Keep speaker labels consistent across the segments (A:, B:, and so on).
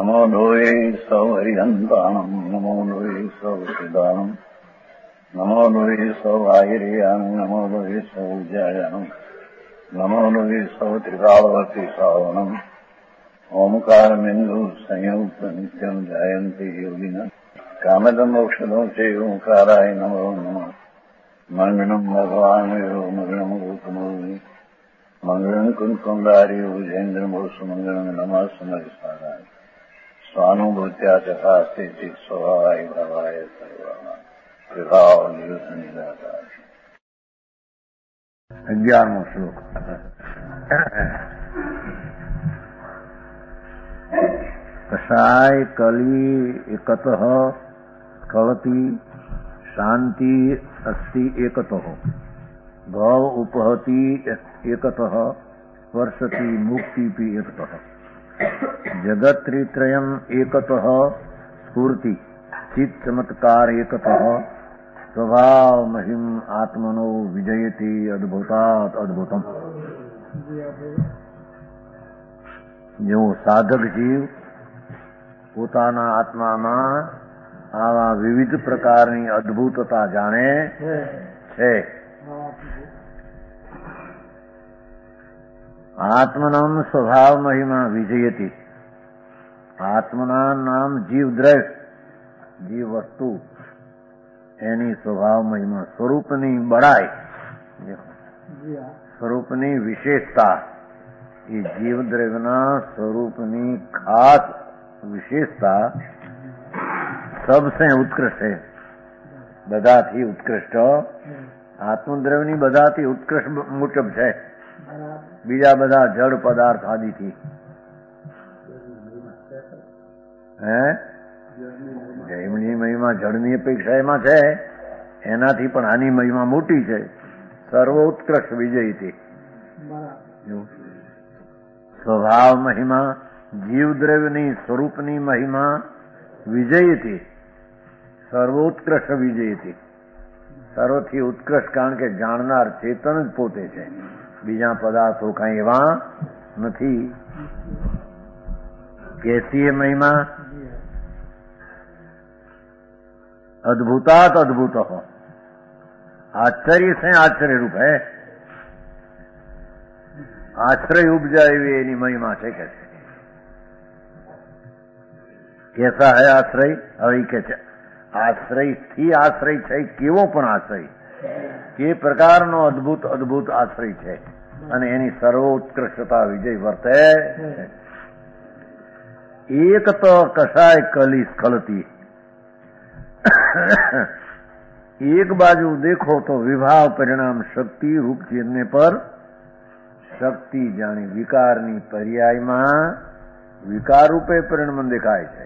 A: નમો લોહે સૌ હરિહંતાણમ નમો લોહે સૌ સિદ્ધાણમ નમો લોહે સૌ આયર્યાણમ નમો લોહે સૌ જયાણમ નમો લોહે સૌ ત્રિકાળવતી શ્રાવણમ ઓમકારમિંદુ સંયુક્ત નિત્યમ જાયંતી યોગિના કામદમ ઔષધો છે ઓંકારાય નમો નમઃ મંગળમ ભગવાન મંગળમ ગોતમોહિ મંગળમ કુંકુંડારી ઉજેન્દ્રમોસુ મંગળમ નમઃ સમરિસારાય સ્વાનુભૂત્યા ચકાસ્તે ચિત સ્વભાવાય ભાવાય સર્વના વિભાવ નિદાતા 11મો શ્લોક. કષાય કલી એકતઃ સ્ખલતી શાંતિ અસ્તિ એકતઃ ભવ ઉપહતી એકતઃ સ્પર્શતી મુક્તિપી એકતઃ જગત્ત્રિત્રયમ એકતઃ સ્ફૂર્તિ ચિત્ત ચમત્કાર એકતઃ સ્વભાવ મહિમ આત્મનો વિજયતી અદ્ભુતાત અદ્ભુતમ. જેવો સાધક જીવ પોતાના આત્મામાં આવા વિવિધ પ્રકારની અદ્ભુતતા જાણે છે. આત્મનામ સ્વભાવ મહિમા વિજયતી. આત્મના નામ જીવદ્રવ્ય જીવ વસ્તુ એની સ્વભાવ મહિમા સ્વરૂપની બળાઈ સ્વરૂપની વિશેષતા એ જીવદ્રવ્યના સ્વરૂપની ખાસ વિશેષતા સબસે ઉત્કૃષ્ટ છે. બધાથી ઉત્કૃષ્ટ આત્મદ્રવ્યની બધાથી ઉત્કૃષ્ટ મુજબ છે. બીજા બધા જડ પદાર્થ આદિથી એમની મહિમા જળની અપેક્ષા એમાં છે, એનાથી પણ આની મહિમા મોટી છે. સર્વોત્કૃષ્ટ વિજયથી સ્વભાવ મહિમા જીવદ્રવ્યની સ્વરૂપની મહિમા વિજયથી સર્વોત્કૃષ્ટ વિજયથી સર્વથી ઉત્કૃષ્ટ, કારણ કે જાણનાર ચેતન જ પોતે છે. બીજા પદાર્થો કઈ એવા નથી. कैसी है महिमा? अद्भुतात अद्भुत हो, आश्चर्य से आश्चर्य रूप है. आश्रय उपजा एवी एनी महिमा છે. કે કેસા હૈ આશ્રય? હવે કે છે આશ્રયથી આશ્રય છે. કેવો પણ આશ્રય, કે પ્રકારનો અદ્ભુત અદ્ભુત આશ્રય છે અને એની સર્વોત્કૃષ્ટતા વિજય વર્તે. એક તો કસાય કલી સ્ખલતી. એક બાજુ દેખો તો વિભાવ પરિણામ શક્તિ રૂપ ચીરને પર શક્તિ જાણી વિકારની પર્યાયમાં વિકાર રૂપે પરિણમન દેખાય છે.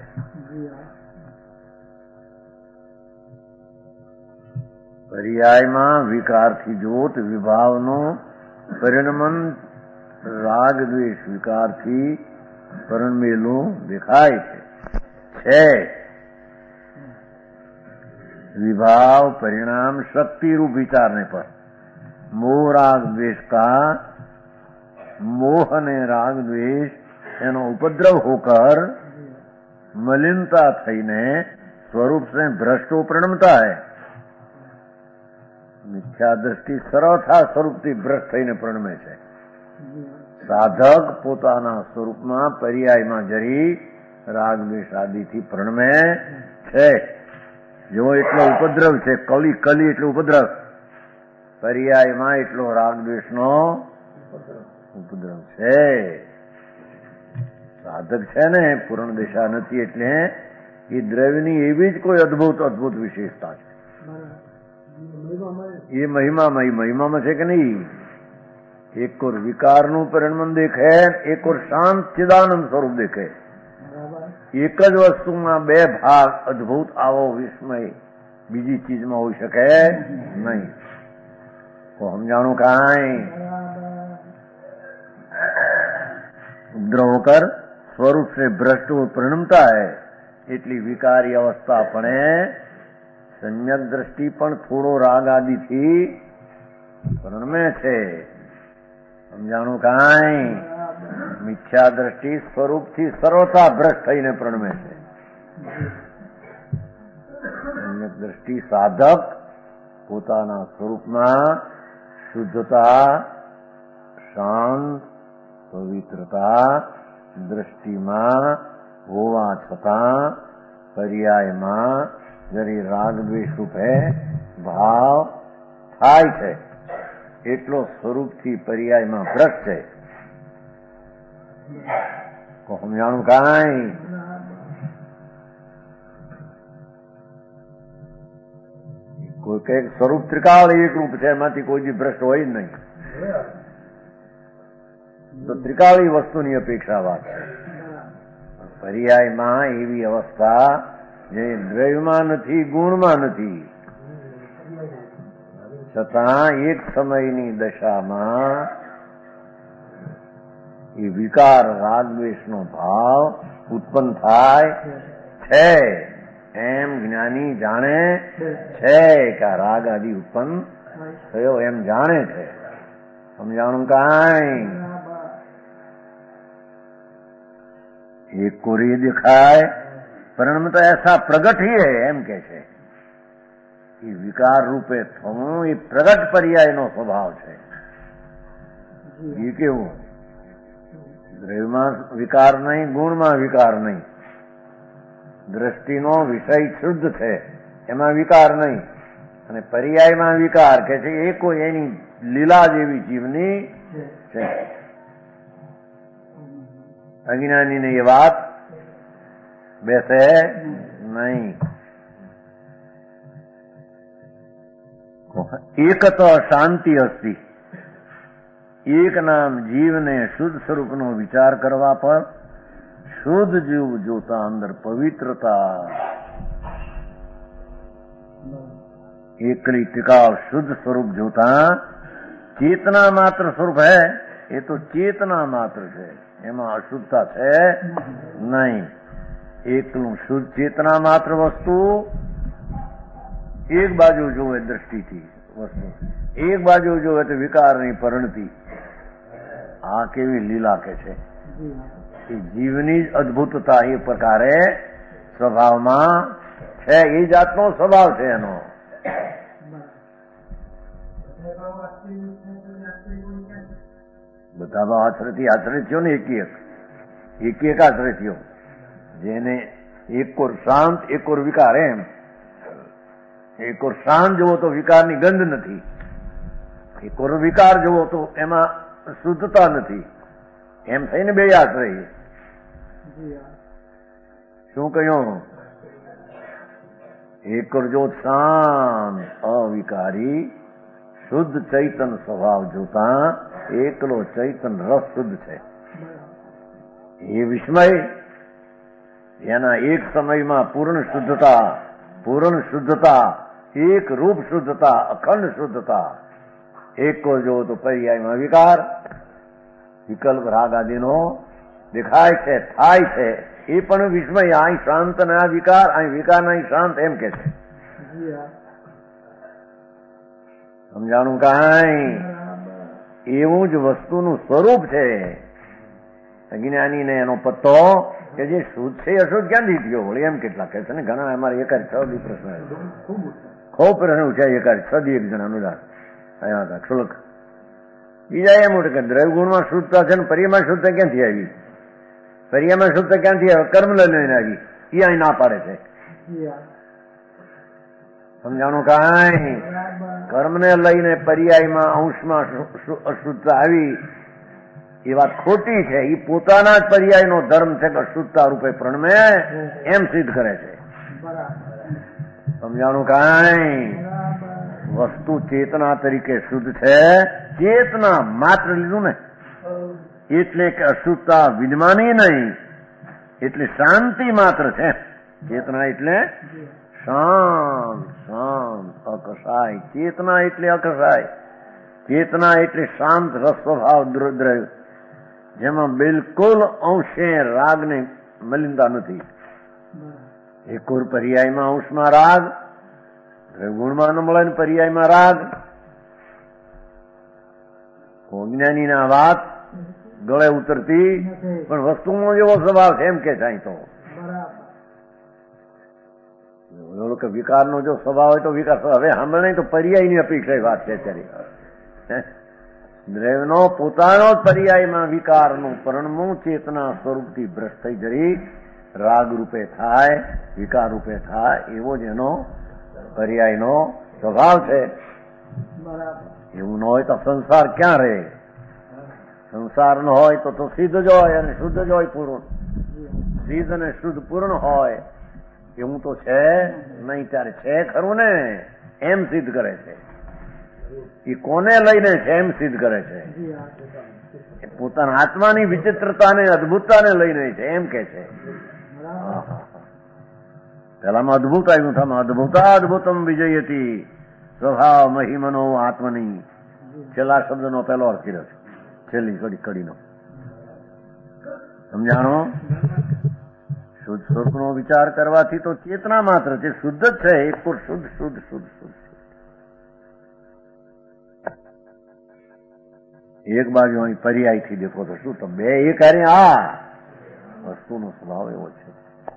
A: પર્યાયમાં વિકારથી જોત વિભાવનો પરિણમન રાગ દ્વેષ વિકારથી પરિણમેલું દેખાય છે. विभाव परिणाम शक्ति रूप विचारने पर मोह राग द्वेष का मोह ने राग द्वेष एनो उपद्रव होकर मलिनता थईने स्वरूप से भ्रष्टो परिणमता है. मिथ्या दृष्टि सर्वथा स्वरूपથી ભ્રષ્ટ થઈને પરિણમે છે. સાધક પોતાના સ્વરૂપમાં પર્યાયમાં જરી રાગ દ્વેષ આદિથી પરિણમે છે. જો એટલો ઉપદ્રવ છે, કલી કલી એટલો ઉપદ્રવ, પર્યાયમાં એટલો રાગ દ્વેષનો ઉપદ્રવ છે. સાધક છે ને પૂર્ણ દિશા નથી, એટલે એ દ્રવ્યની એવી જ કોઈ અદભુત અદભુત વિશેષતા છે. એ મહિમામાં છે કે નહીં? એક ઓર વિકારનું પરિણમન દેખે, એક ઓર શાંત ચિદાનંદ સ્વરૂપ દેખે. એક જ વસ્તુમાં બે ભાગ અદભુત આવો વિસ્મય બીજી ચીજમાં હોઈ શકે નહીં. તો સમજાણું કાંઈ ઉપદ્રવ હોकर स्वरूप से भ्रष्ट परिणमता है. એટલી વિકારી અવસ્થા પણ સમ્યક દ્રષ્ટિ પણ થોડો રાગ આદિથી પરિણમે છે. સમજાણું કાંઈ? મિથ્યા દ્રષ્ટિ સ્વરૂપથી સર્વથા ભ્રષ્ટ થઈને પ્રણમે છે. સમ્યક દ્રષ્ટિ સાધક પોતાના સ્વરૂપમાં શુદ્ધતા, શાંત, પવિત્રતા દ્રષ્ટિમાં હોવા છતાં પર્યાયમાં જરી રાગ દ્વેષ રૂપે ભાવ થાય છે એટલો સ્વરૂપથી પર્યાયમાં ભ્રષ્ટ છે. સમજાણું કાંઈ? કોઈ કઈક સ્વરૂપ ત્રિકાળ એક રૂપ છે, એમાંથી કોઈ બી ભ્રષ્ટ હોય જ નહીં. તો ત્રિકાળી વસ્તુની અપેક્ષા વાત છે. પર્યાયમાં એવી અવસ્થા જે દ્રવ્યમાં નથી, ગુણમાં નથી, છતાં એક સમયની દશામાં એ વિકાર રાગ દ્વેષનો ભાવ ઉત્પન્ન થાય છે. એમ જ્ઞાની જાણે છે કે આ રાગ આદિ ઉત્પન્ન થયો એમ જાણે છે. સમજાણું કાંઈ? एक को ये दिखाए परिणाम तो ऐसा प्रगट ही है एम के છે. એ વિકાર રૂપે થવું એ પ્રગટ પર્યાયનો સ્વભાવ છે. એ કેવું? દ્રવ્યમાં વિકાર નહીં, ગુણમાં વિકાર નહીં, દ્રષ્ટિનો વિષય શુદ્ધ છે એમાં વિકાર નહીં, અને પર્યાયમાં વિકાર કે છે એ કોઈ એની લીલા જેવી જીવની છે. અજ્ઞાનીને એ વાત બેસે નહીં. એક તો શાંતિ અસ્તિ. એક નામ જીવને શુદ્ધ સ્વરૂપનો વિચાર કરવા પર શુદ્ધ જીવ જોતા અંદર પવિત્રતા, એકલી टिकाव शुद्ध स्वरूप जोता चेतना मात्र स्वरूप है. ये तो चेतना मात्र है, એમાં અશુદ્ધતા છે નહીં. એકલું શુદ્ધ ચેતના માત્ર વસ્તુ એક બાજુ જોવે દ્રષ્ટિથી વસ્તુ, એક બાજુ જોવે તો વિકારની પરિણતિ. આ કેવી લીલા કે છે! એ જીવની જ અદભુતતા એ પ્રકારે સ્વભાવમાં છે. એ જાતનો સ્વભાવ છે એનો. બધા આશ્રયથી આશ્રય થયો ને, એક આશ્રય થયો. જેને એક કોર શાંત, એક કોર વિકાર. એમ એક કોર શાંત જુઓ તો વિકારની ગંધ નથી, એક કોર વિકાર જુઓ તો એમાં શુદ્ધતા નથી. એમ થઈને બે આશ્રય. શું કહ્યું? એક કોર જો શાંત અવિકારી શુદ્ધ ચૈતન સ્વભાવ જોતા એકલો ચૈતન રસ શુદ્ધ છે. એ વિસ્મય એના એક સમયમાં પૂર્ણ શુદ્ધતા, એક રૂપ શુદ્ધતા, અખંડ શુદ્ધતા. એક કો જો તો પર્યાયમાં વિકાર, વિકલ્પ રાગ આદિનો દેખાય છે, થાય છે. એ પણ વિસ્મય. અહીં શાંત ને આ વિકાર, અહીં વિકાર ને અહીં શાંત, એમ કે છે. સમજાણું કાંઈ? એવું જ વસ્તુનું સ્વરૂપ છે. અજ્ઞાનીને એનો પત્તો કે જે શુદ્ધ છે અશુદ્ધ ક્યાંથી થયો વળી? એમ કેટલા કહે છે ને. ઘણા અમારે એકાદ 6 દી પ્રશ્ન ખૂબ પ્રશ્ન ઉઠાય. એકાદ 6 દી એક જણાનું આવ્યા હતા ક્ષુલક. બીજા એમ કે દ્રવ્ય ગુણમાં શુદ્ધતા છે ને પર્યામાં શુદ્ધતા ક્યાંથી આવી? પર્યામાં શુદ્ધતા ક્યાંથી આવે? કર્મ લઈને આવી. એ અહીં ના પાડે છે. સમજાણું કાંઈ? કર્મને લઈને પર્યાયમાં અંશમાં અશુદ્ધતા આવી એ વાત ખોટી છે. એ પોતાના જ પર્યાયનો ધર્મ છે કે અશુદ્ધતા રૂપે પ્રણમે એમ સિદ્ધ કરે છે. સમજાણું કાંઈ? વસ્તુ ચેતના તરીકે શુદ્ધ છે. ચેતના માત્ર લીધું ને એટલે કે અશુદ્ધતા વિદ્યમાની નહીં, એટલે શાંતિ માત્ર છે. ચેતના એટલે શાંત, અકસાય. ચેતના એટલે અકસાય. ચેતના એટલે શાંત રસ સ્વભાવ દ્રવ્ય, જેમાં બિલકુલ અંશે રાગને મલિનતા નથી. એકોર પર્યાયમાં અંશમાં રાગ, ગુણમાં ન મળે ને પર્યાયમાં રાગ. જ્ઞાનીના વાત ગળે ઉતરતી પણ વસ્તુનો જેવો સ્વભાવ છે એમ કે થાય તો કે વિકારનો જો સ્વભાવ હોય તો વિકાર હવે સાંભળ નહીં તો પર્યાયની અપેક્ષા વાત છે અત્યારે દ્રવ્યનો પોતાનો જ પર્યાયમાં વિકારનું પરણમું ચેતના સ્વરૂપથી ભ્રષ્ટ થઈ જરી રાગ રૂપે થાય વિકાર રૂપે થાય એવો જ એનો પર્યાયનો સ્વભાવ છે. એવું ન હોય તો સંસાર ક્યાં રહે? સંસાર ન હોય તો સિદ્ધ જ હોય અને શુદ્ધ જ હોય પૂર્ણ. સિદ્ધ અને શુદ્ધ પૂર્ણ હોય એવું તો છે નહીં. ત્યારે છે ખરું ને એમ સિદ્ધ કરે છે. એ કોને લઈને છે એમ સિદ્ધ કરે છે. એ પોતાના આત્માની વિચિત્રતાને અદભુતતાને લઈને છે એમ કે છે. પેલામાં અદભુત આવ્યું થામાં અદભુતાદભુતમ વિજયતી સ્વભાવ મહિમનો આત્મની. છેલ્લા શબ્દનો પહેલો અર્થ કર્યો છે. છેલ્લી કડીનો સમજાણો. શુદ્ધ સ્વરૂપનો વિચાર કરવાથી તો ચેતના માત્ર છે, શુદ્ધ જ છે. એક તો શુદ્ધ શુદ્ધ શુદ્ધ શુદ્ધ એક બાજુ અહીં પર્યાયથી દેખો તો શું તો બે એક હારે આ વસ્તુનો સ્વભાવ એવો છે.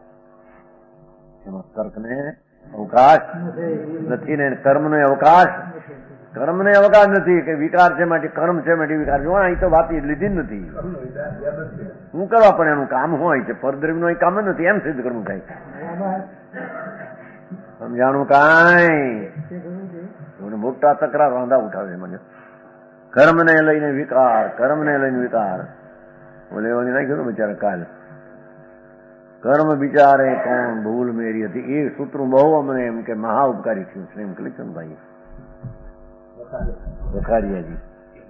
A: એમાં તર્કને અવકાશ નથી ને કર્મને અવકાશ નથી કે વિકાર છે માટે કર્મ છે માટે વિકાર છે. અહીં તો વાત લીધી જ નથી. શું કરવા પણ એનું કામ હોય છે પરદ્રવ્યનું અહીં કામ જ નથી એમ સિદ્ધ કરવું થાય. સમજાણું કાંઈ મોટા તકરાર વાંધા ઉઠાવે મને. કર્મને લઈને વિકાર બોલે એવાની નાખ્યું બિચારા કાલ કર્મ બિચારે કોણ ભૂલ મેરી હતી. એ સૂત્ર બહુ અમને એમ કે મહા ઉપકારી થયું છે એમ કલિચંદભાઈ બખારિયાજી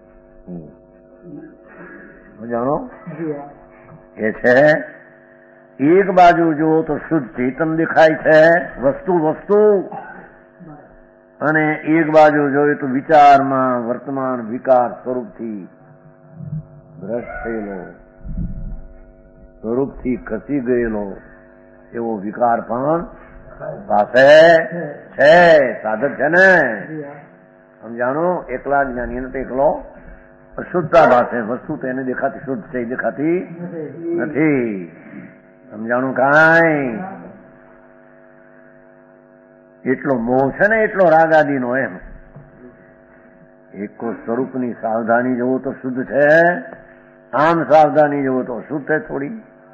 A: જાણો એ છે. એક બાજુ જુઓ તો શુદ્ધ ચેતન દેખાય છે વસ્તુ અને એક બાજુ જોઈએ તો વિચારમાં વર્તમાન વિકાર સ્વરૂપથી ભ્રષ્ટ થયેલો સ્વરૂપથી ખસી ગયેલો એવો વિકાર પણ પાસે છે. સાધક છે ને સમજાણો. એકલા જ્ઞાની તો એકલો અશુદ્ધતા ભાષે વસ્તુ તેને દેખાતી શુદ્ધ છે દેખાતી નથી. સમજાણું કાંઈ. એટલો મોહ છે ને એટલો રાગ આદિનો એમ. એક સ્વરૂપની સાવધાની જવો તો શુદ્ધ છે, આમ સાવધાની જવો તો અશુદ્ધ છે થોડી.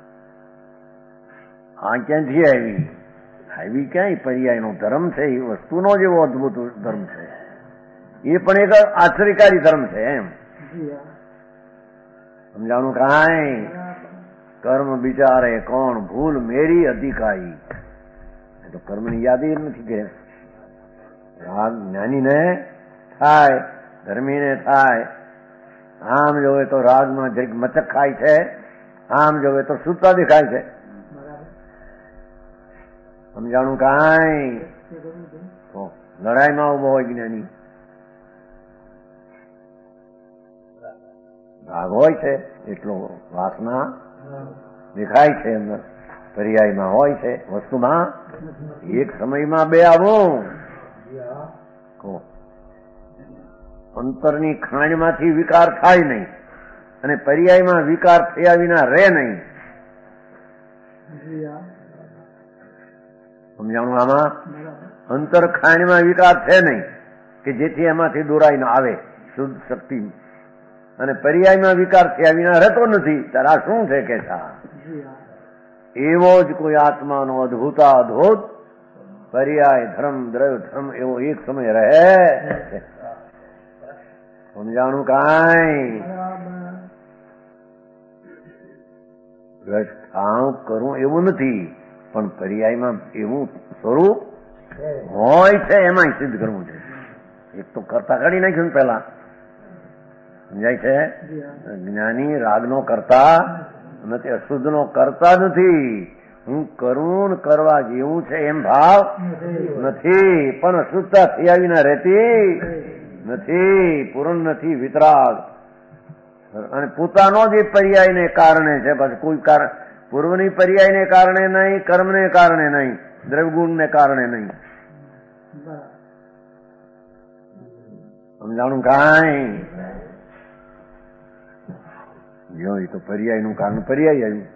A: આ ક્યાંથી આવી ક્યાંય પર્યાયનો ધર્મ છે. એ વસ્તુનો જેવો અદભુત ધર્મ છે. એ પણ એક આશ્ચર્યકારી ધર્મ છે એમ. સમજાણું કાંઈ. કર્મ બિચારે કોણ ભૂલ મેરી અધિકારી. તો કર્મની યાદી નથી કે રાગ જ્ઞાનીને થાય ધર્મીને થાય. આમ જોવે તો રાગમાં જરીક મચક ખાય છે, આમ જોવે તો શુદ્ધતા દેખાય છે. સમજાણું કાંઈ. લડાઈમાં ઉભો હોય જ્ઞાની રાગ હોય છે એટલો વાસના દેખાય છે અંદર પર્યાયમાં હોય છે વસ્તુમાં. એક સમયમાં બે આવું અંતરની ખાંડમાંથી વિકાર થાય નહીં અને પર્યાયમાં વિકાર થયા વિના રહે નહીં. સમજાણું. આમાં અંતર ખાંડમાં વિકાર છે નહીં કે જેથી એમાંથી દોરાઈ ન આવે શુદ્ધ શક્તિ અને પર્યાયમાં વિકાર થયા વિના રહેતો નથી. ત્યારે આ શું છે કે એવો જ કોઈ આત્માનો અદભુત પર્યાય ધર્મ દ્રવ્ય ધર્મ એવો એક સમય રહે. સમજાણું કાંઈ. કામ કરવું એવું નથી પણ પર્યાયમાં એવું સ્વરૂપ હોય છે એમાં સિદ્ધ કરવું છે. એક તો કરતા કાઢી નાખ્યું પેલા સમજાય છે. જ્ઞાની રાગનો કરતા નથી, અશુદ્ધનો કરતા નથી. હું કરું કરવા જેવું છે એમ ભાવ નથી પણ અશુદ્ધતા થયા વિના રહેતી નથી. પૂર્ણ નથી વિતરાગ અને પોતાનો જે પર્યાયને કારણે છે. પછી કોઈ કારણ પૂર્વની પર્યાયને કારણે નહીં, કર્મને કારણે નહીં, દ્રવ્યગુણને કારણે નહીં. સમજાણું કાંઈ. જો એ તો પર્યાયનું કારણ પર્યાય આવ્યું.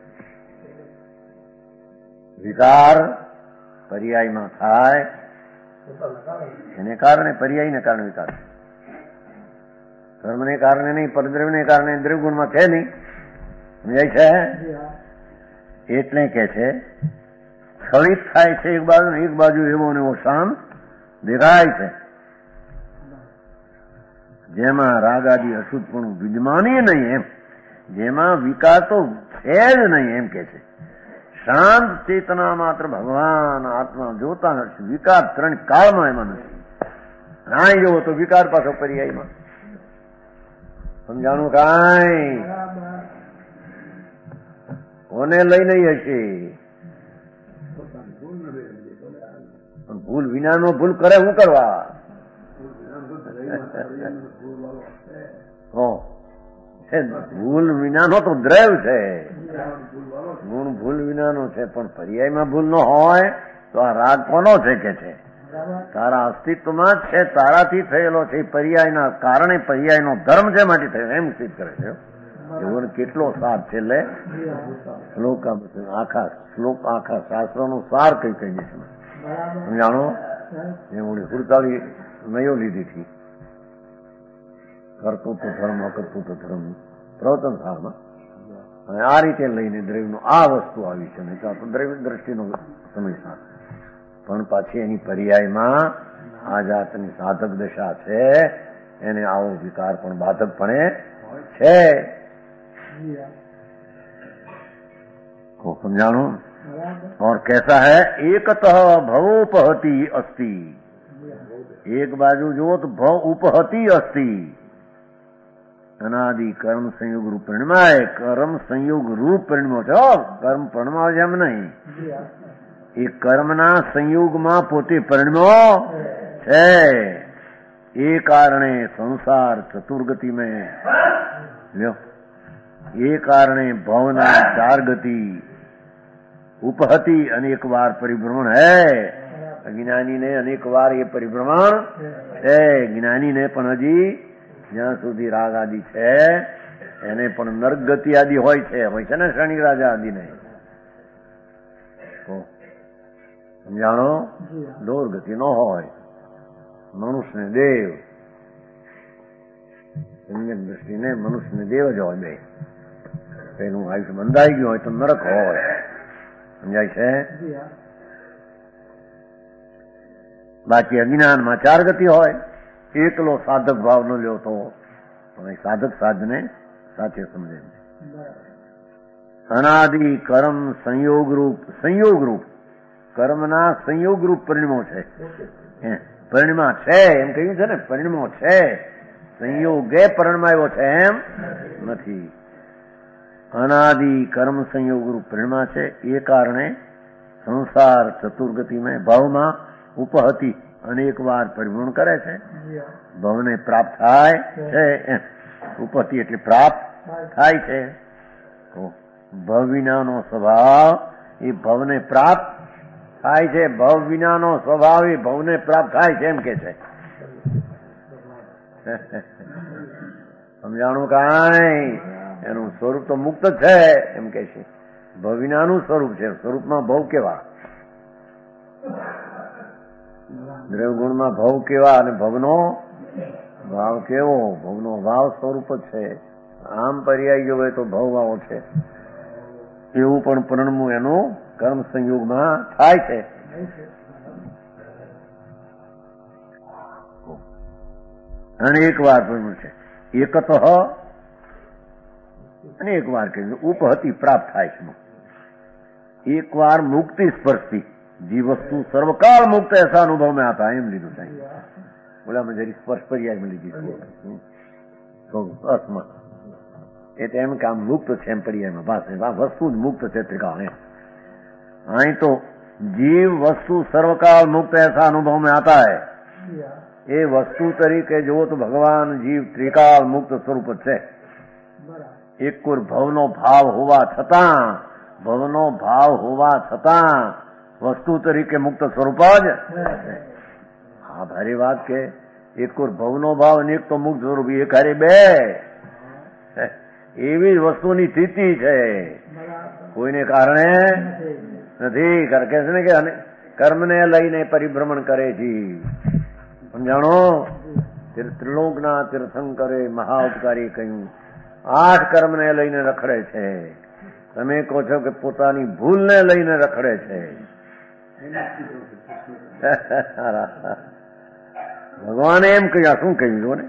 A: વિકાર પર્યાયમાં થાય એને કારણે, પર્યાયને કારણે વિકાર. કર્મને કારણે નહીં, પરદ્રવ્યને કારણે દ્રવ્યગુણમાં છે નહીં. સમજાય છે? એટલે કે છે સ્થળિત થાય છે એક બાજુ ને એક બાજુ એવો ને એવો શાંત દેખાય છે, જેમાં રાગ આદિ અશુદ્ધપણું વિદ્યમાનીય નહીં, એમ જેમાં વિકાર તો છે જ નહીં, એમ કે છે. શાંત ચેતના માત્ર ભગવાન આત્મા જોતા નથી. વિકાર ત્રણ કાળમાં એમાં નથી. નાય જોવો તો વિકાર પાછો પર્યાયમાં. સમજાણું? કાંઈ કોને લઈને હશે? ભૂલ વિનાનો ભૂલ કરે શું કરવા? ભૂલ વિનાનો તો દ્રવ છે, ગુણ ભૂલ વિનાનો છે. પણ પર્યાયમાં ભૂલ ન હોય તો આ રાગ કોનો છે કે છે? તારા અસ્તિત્વમાં જ છે, તારાથી થયેલો છે. પર્યાયના કારણે પર્યાયનો ધર્મ છે માટે થયો, એમ સિદ્ધ કરે છે. એવો કેટલો સાર છે. એટલે શ્લોક આખા શ્લોક આખા શાસ્ત્રોનો સાર કઈ કઈ છે સમજાણો? એ હું સુરતાળી નયો લીધી હતી. કરતું તો ધર્મ, અકરતું તો ધર્મ, પ્રવચન સારમાં. અને આ રીતે લઈને દ્રવ્યનો આ વસ્તુ આવી છે. નહીં તો દ્રવ્ય દ્રષ્ટિનો સમય, પણ પાછી એની પર્યાયમાં આ જાતની સાધક દશા છે, એને આવો વિકાર પણ બાધકપણે છે. समझाणु? और कैसा है? एकतः भवोपहति अस्ति. एक बाजू जो तो भव उपहति अस्ति. अनादि कर्म संयोग रूप परिणाम है. कर्म संयोग रूप परिणाम છે. કર્મ પરિણામ જેમ નહીં, એ કર્મના સંયોગમાં પોતે પરિણમો છે. એ કારણે સંસાર ચતુર્ગતિ में લ્યો, એ કારણે ભવના ચાર ગતિ ઉપહતિ અનેક વાર પરિભ્રમણ है. અજ્ઞાની ને અનેક વાર એ પરિભ્રમણ છે. જ્ઞાની ને પણ હજી જ્યાં સુધી રાગ આદિ છે એને પણ નર્ક ગતિ આદિ હોય છે ને શનિ રાજા આદિ ને. સમજાણો? દોર ગતિ નો હોય. મનુષ્ય ને દેવ, દ્રષ્ટિને મનુષ્ય ને દેવ જ હોય. બે એનું આયુષ્ય બંધાઈ ગયું હોય તો નરક હોય. સમજાય છે? બાકી અજ્ઞાનમાં ચાર ગતિ હોય. એકલો સાધક ભાવ ન લ્યો તો પણ સાધક સાધને સાથે સમજે. અનાદિ કર્મ સંયોગ રૂપ કર્મના સંયોગ રૂપ પરિણમો છે. પરિણમા છે એમ કહ્યું છે ને, પરિણમો છે. સંયોગે પરિણમાયો છે એમ નથી. અનાદિ કર્મ સંયોગ રૂપ પરિણમા છે. એ કારણે સંસાર ચતુર્ગતિમાં ભાવમાં ઉપહતિ અનેક વાર પરિભ્રમણ કરે છે. ભવને પ્રાપ્ત થાય છે. ઉપહતિ એટલે પ્રાપ્ત થાય છે. ભવ વિનાનો સ્વભાવ એ ભવને પ્રાપ્ત થાય છે. ભવ વિનાનો સ્વભાવ એ ભવને પ્રાપ્ત થાય છે એમ કે છે. સમજાણું? કાંઈ એનું સ્વરૂપ તો મુક્ત છે એમ કે છે. ભવ વિનાનું સ્વરૂપ છે. સ્વરૂપમાં ભવ કેવા? દ્રવ્યગુણમાં ભવ કેવા અને ભવનો ભાવ કેવો? ભવનો ભાવ સ્વરૂપ જ છે. આમ પર્યાય ગયો હોય તો ભવ ભાવ છે. એવું પણ પરિણમું એનું કર્મ સંયોગમાં થાય છે. અનેક વાર પરિણમ છે. એકત અનેક વાર કે ઉપહતિ પ્રાપ્ત થાય છે. એક વાર મુક્તિ સ્પર્શતી जी वस्तु सर्वकाल मुक्त ऐसा अनुभव में आता है. एम लीधु साईं बोला मैं जरी स्पर्श पर्याय में लीधी तो अस्मा एम काम मुक्त है एम पर्याय में बात है. वस्तु मुक्त है त्रिकाल है. आई तो जीव वस्तु सर्वकाल मुक्त ऐसा अनुभव में आता है. ये वस्तु तरीके जो तो भगवान जीव त्रिकाल मुक्त स्वरूप है. एक कोर भवनो भाव होवा छता वस्तु तरीके मुक्त स्वरूप જ. હા ભારી વાત કે એક કોર ભવનો ભાવ અને એક તો મુક્ત સ્વરૂપ. એક હારે બે એવી જ વસ્તુની સ્થિતિ છે, કોઈને કારણે નથી. કહે છે ને કે કર્મને લઈને પરિભ્રમણ કરે છે. સમજાણો? ત્રિલોકના તીર્થંકરે મહાઉપકારી કહ્યું 8 કર્મને લઈને રખડે છે. તમે કહો છો કે પોતાની ભૂલને લઈને રખડે છે. ભગવાને એમ કહ્યું, શું કહ્યું જો ને,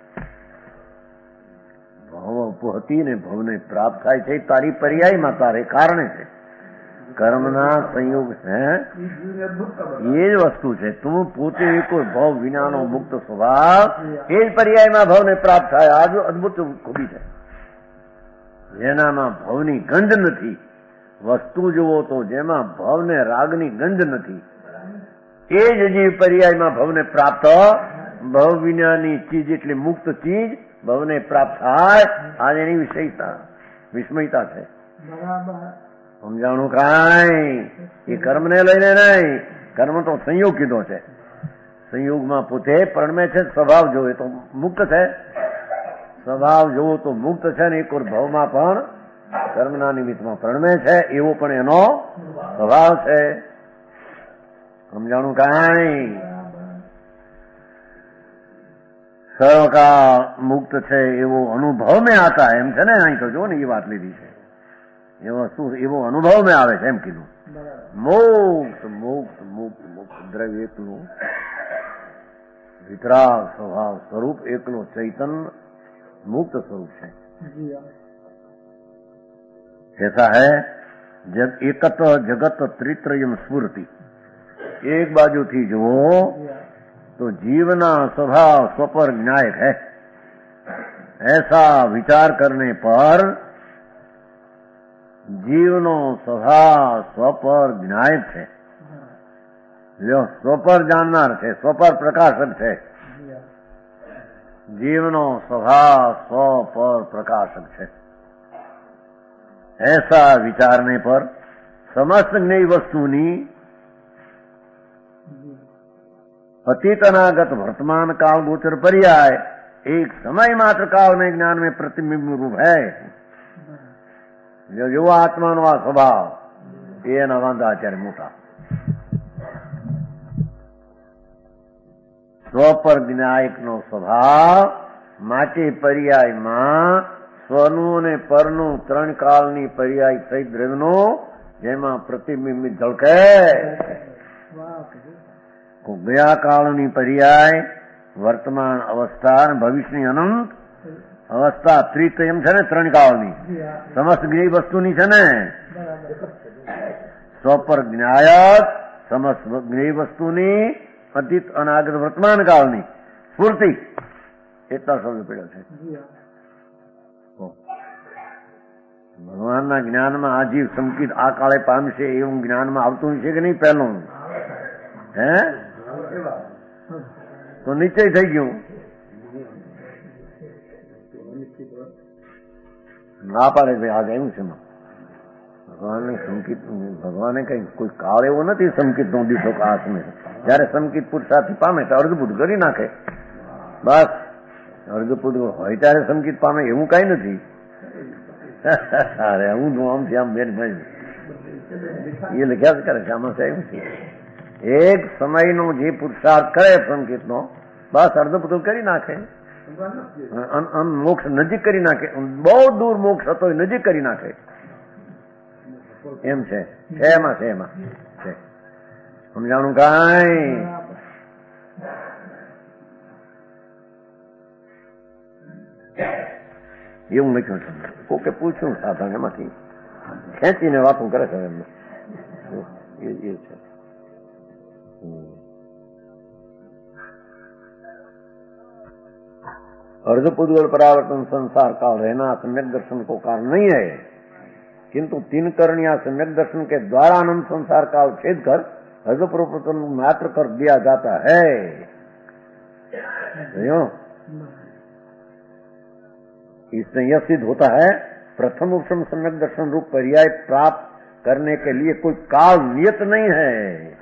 A: ભવ હતી ને ભવને પ્રાપ્ત થાય છે તારી પર્યાયમાં, તારે કારણે છે. કર્મના સંયોગ હે એ જ વસ્તુ છે. તું પોતે કોઈ ભવ વિનાનો મુક્ત સ્વભાવ, એ જ પર્યાયમાં ભવને પ્રાપ્ત થાય. આ જો અદભુત ખૂબી છે, જેનામાં ભવની ગંધ નથી. વસ્તુ જુઓ તો જેમાં ભવને રાગની ગંધ નથી, એ જ જીવ પર્યાયમાં ભવને પ્રાપ્ત. ભવ વિનાની ચીજ એટલે મુક્ત ચીજ ભવને પ્રાપ્ત થાય. આ એની વિસ્મયતા છે. સમજાણું કાંઈ? એ કર્મને લઈને નહીં. કર્મ તો સંયોગ કીધો છે. સંયોગમાં પોતે પરણમે છે. સ્વભાવ જોવે તો મુક્ત છે. સ્વભાવ જોવો તો મુક્ત છે ને એક ભવમાં પણ કર્મના નિમિત્તમાં પરણમે છે. એવો પણ એનો સ્વભાવ છે. સમજાણું કાંઈ? સર્વકાળ મુક્ત છે એવો અનુભવ મેં આતા, એમ છે ને. અહીં તો જો ને એ વાત લીધી છે. એ વસ્તુ એવો અનુભવ મેં આવે છે એમ કીધું. મુક્ત મુક્ત મુક્ત મુક્ત દ્રવ્ય એકલું, વિતરાગ સ્વભાવ સ્વરૂપ એકલો ચૈતન્ય मुक्त स्वरूप है. ऐसा है जब एकत जगत त्रित्रयम स्फूर्ति, एक बाजू थी जो तो जीवना स्वभाव स्वपर विनायक है. ऐसा विचार करने पर जीवनो स्वभाव स्वपर विनायक है. जो स्वपर जाननार है, स्वपर प्रकाशक है. जीवनो स्वभाव स्व पर प्रकाशक है. ऐसा विचारने पर समस्त ज्ञेय वस्तुनी अतीत अनागत वर्तमान काल गोचर पर्याय एक समय मात्र काल में ज्ञान में प्रतिबिंब रूप है. जो आत्मा नो आ स्वभाव ये वांधाचार्य मोटा स्व पर विनायक नो स्वभाव माटे पर्याय में स्वनु ने परनु त्रण कालनी पर्याय सहित द्रव्यनो जेमा प्रतिबिंबित झलके. ગયા કાળની પર્યાય વર્તમાન અવસ્થા અને ભવિષ્યની અનંત અવસ્થા ત્રિતયમ છે ને, 3 કાળની સમસ્ત જ્ઞેય વસ્તુની છે ને. સ્વપર જ્ઞાયક સમસ્ત જ્ઞેય વસ્તુની અતીત અનાગત વર્તમાન કાળની સ્ફૂર્તિ એટલા શબ્દ પડ્યા છે. ભગવાનના જ્ઞાનમાં આ જીવ સંકિત આ કાળે પામશે એવું જ્ઞાનમાં આવતું છે કે નહીં? પહેલું હે તો નિશ્ચય થઈ ગયું. ના પાડે ભાઈ આ ગયું છે ભગવાનને સંકિત. ભગવાને કઈ કોઈ કાળ એવો નથી સંકિત નો દીઠો કાશ મેં. જયારે સંકિત પુરુષાર્થી પામે તો અર્ધભૂત કરી નાખે બસ. અર્ધભૂત હોય ત્યારે સંકિત પામે એવું કઈ નથી. અરે હું આમથી આમ બેન ભાઈ એ લખ્યા કરે છે આમાં સાહેબ છે. એક સમયનો જે પુરુષાર્થ કરે સંકેત નો બસ અર્ધપુત્ર કરી નાખે. મોક્ષ નજીક કરી નાખે. બહુ દૂર મોક્ષ હતો એ નજીક કરી નાખે એમ છે. એમાં છે એમાં છે. સમજાણું કાંઈ? એવું લખ્યું છે. કોકે પૂછ્યું સાધન એમાંથી ખેંચીને વાતો કરે છે એમને. એ છે अर्धपुद्गल परावर्तन संसार काल रहना सम्यक दर्शन को कारण नहीं है, किंतु 3 करण या सम्यक दर्शन के द्वारा अनंत संसार काल छेद कर अर्धपुरोपतन मात्र कर दिया जाता है. इससे यह सिद्ध होता है प्रथम उपशम सम्यक दर्शन रूप पर्याय प्राप्त करने के लिए कोई काल नियत नहीं है.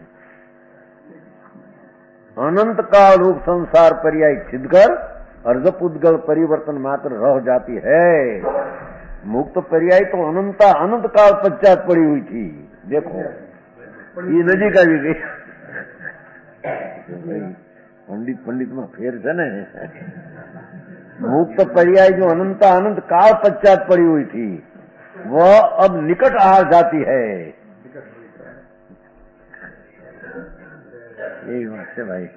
A: अनंत काल रूप संसार पर्याय छिद कर अर्धपुद्गल परिवर्तन मात्र रह जाती है. मुक्त पर्याय तो अनंता अनंत काल पश्चात पड़ी हुई थी। देखो ये नजीक આવી ગઈ। पंडित में फेर है ने। मुक्त पर्याय जो अनंता अनंत काल पश्चात पड़ी हुई थी वह अब निकट आ जाती है। यही बात है भाई।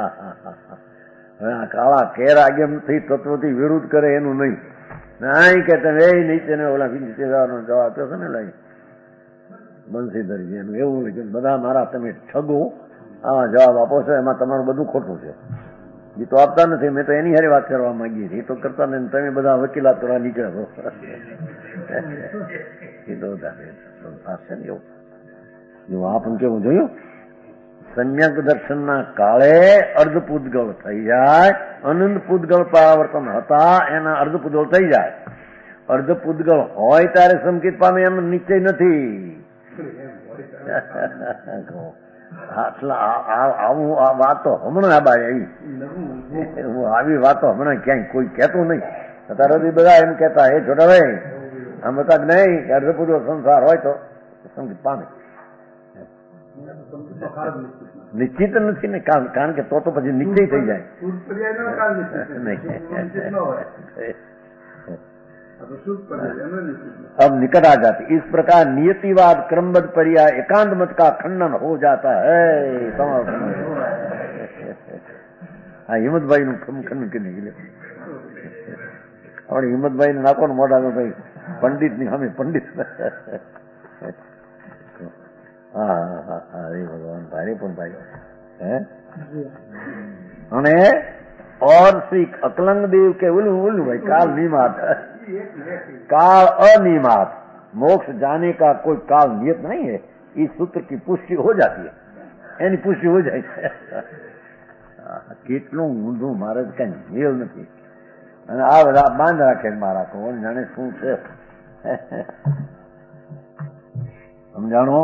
A: काला केर आगे तत्व थी विरुद्ध करे एनु नहीं। नहीं कहते नीचे ने ओला नीचेदार नो जवाब आप्यो છે ને લઈ બંસીધરજી એનું એવું કે બધા મારા તમે ઠગો આવા જવાબ આપો છો એમાં તમારું બધું ખોટું છે। એ તો આપતા નથી। મેં તો એની હારે વાત કરવા માંગી હતી। એ તો કરતા નથી। તમે બધા વકીલાત કરવા નીકળ્યા છો। એ તો થશે ને એવું આપણ કેવું જોયું। सम्यक दर्शन काले अर्ध पूतगल थई जाए। अनंत पूतगल परावर्तन हता एना अर्ध पूतगल थई जाए। अर्ध पूतगल होय त्यारे संकित पामे एम निश्चय नथी। वातो हमणा बाय આવી વાતો હમણાં ક્યાંય કોઈ કહેતું નહીં। અત્યારે બી બધા એમ કહેતા હે છોટા ભાઈ આમ બતા નહીં અર્ધપૂર્વ સંસાર હોય તો સંગીત પામે। નિશ્ચિત નથી ને કારણ કે તો પછી નિશ્ચય થઈ જાય। अब निकट आ जाती। इस प्रकार नियतिवाद क्रमबद्ध पर्याय एकांत मत का खंडन हो जाता है। हाँ हिम्मत भाई नु खंडन करने के लिए और हिम्मत भाई ने नाको मोटा तो भाई पंडित नहीं हमें पंडित। હા હા હા હરે ભગવાન ભારે પણ ભાઈ હે। અને और श्री अकलंग देव के उल्लू उल्लू भाई काल नियमात काल अनियमात मोक्ष जाने का कोई काल नियत नहीं है। इस सूत्र की पुष्टि हो जाती है। एनी पुष्टि हो जाए। કેટલું ઊંધું મારે કઈ મેળ નથી। અને આ બધા બાંધ રાખે મારા કોણ જાણે શું છે। સમજાણો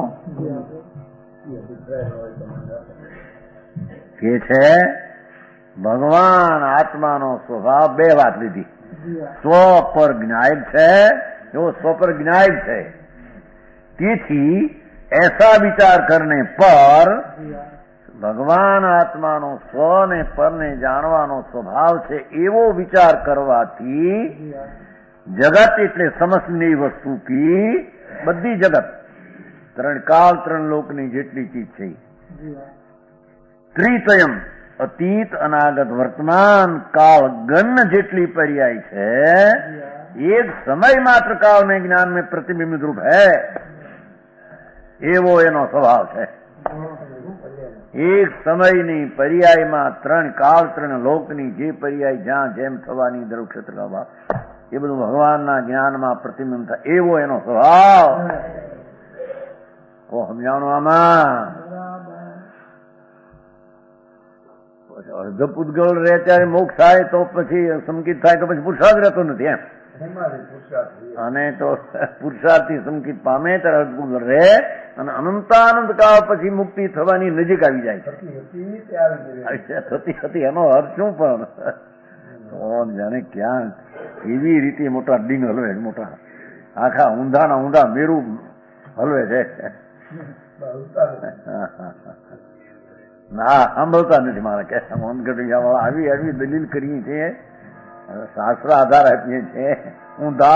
A: કે છે ભગવાન આત્માનો સ્વભાવ બે વાત લીધી। સ્વ પર જ્ઞાયક છે એવો સ્વ પર જ્ઞાયક છે। તેથી ऐसा विचार करने पर ભગવાન આત્માનો સ્વ ને પરને જાણવાનો સ્વભાવ છે એવો વિચાર કરવાથી જગત એટલે સમસ્તની વસ્તુ की બધી જગત ત્રણ કાળ ત્રણ લોકની જેટલી ચીજ છે ત્રિતયમ અતીત અનાગત વર્તમાન કાળ ગણ જેટલી પર્યાય છે એક સમય માત્ર કાળ में ज्ञान में प्रतिबिंबित रूप है। એવો એનો સ્વભાવ છે। એક સમયની પર્યાયમાં ત્રણ કાળ ત્રણ લોકની જે પર્યાય જ્યાં જેમ થવાની દ્રવ ક્ષેત્ર ભાવ એ બધું ભગવાનના જ્ઞાનમાં પ્રતિબિંબ થાય એવો એનો સ્વભાવ। સમજાણો આમાં અર્ધ પૂતગલ રહે ત્યારે મોક્ષ થાય તો પછી સંકિત થાય તો પછી પુરુષાર્થ રહેતો નથી એમ। અને તો પુરુષાર્થી સંકિત પામે ત્યારે અર્ધ પૂતગલ રહે અને અનંતાનંત કાળ પછી મુક્તિ થવાની નજીક આવી જાય છે। થતી હતી એનો અર્થ શું પણ જાણે ક્યાં એવી રીતે મોટા ડીંગ હલવે મોટા આખા ઊંધાના ઊંધા મેરુ હલવે છે। ના સાંભળતા નથી મારા કે મોનગઢિયા વાળા આવી આવી દલીલ કરીએ છીએ શાસ્ત્ર આધાર આપીએ છીએ ઊંધા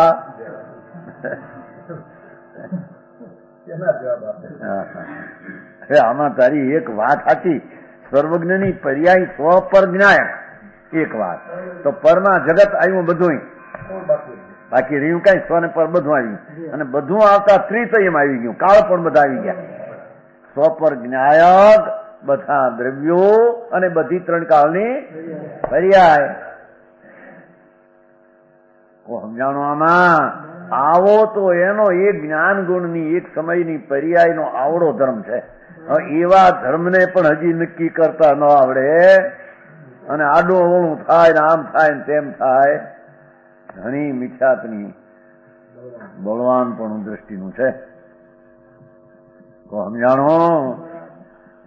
A: આમાં તારી એક વાત સાચી સર્વજ્ઞની પર્યાય સ્વ પર જ્ઞાયક એક વાત તો પરમાં જગત આવ્યું બધું બાકી રહ્યું કઈ સ્વ ને પર બધું આવ્યું અને બધું આવતા ત્રિતયમ આવી ગયું કાળ પણ બધા આવી ગયા। સ્વ પર જ્ઞાયક બધા દ્રવ્યો અને બધી ત્રણ કાળની પર્યાય। સમજાણો આમાં આવો તો એનો એક જ્ઞાન ગુણની એક સમયની પર્યાયનો આવડો ધર્મ છે। એવા ધર્મને પણ હજી નક્કી કરતા ન આવડે અને આડું અવળું થાય ને આમ થાય ને તેમ થાય। ઘણી મિથ્યાતની બળવાન પણ દ્રષ્ટિનું છે। સમજાણો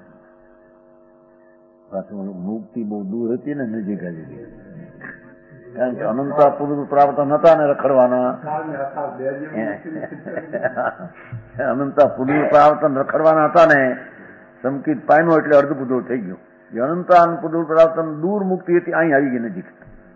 A: પાછું મુક્તિ બહુ દૂર હતી ને નજીક આવી ગઈ કારણ કે અનંતા પુરુષ પ્રાપ્ત નતા ને રખડવાના, અનંતા પુરુષ પ્રાપ્ત રખડવાના હતા ને, સંકિત પામ્યો એટલે અર્ધપુત્ર થઈ ગયો. જે અનંતા પુરુષ પ્રાપ્ત દૂર મુક્તિ હતી અહીં આવી ગઈ નજીક.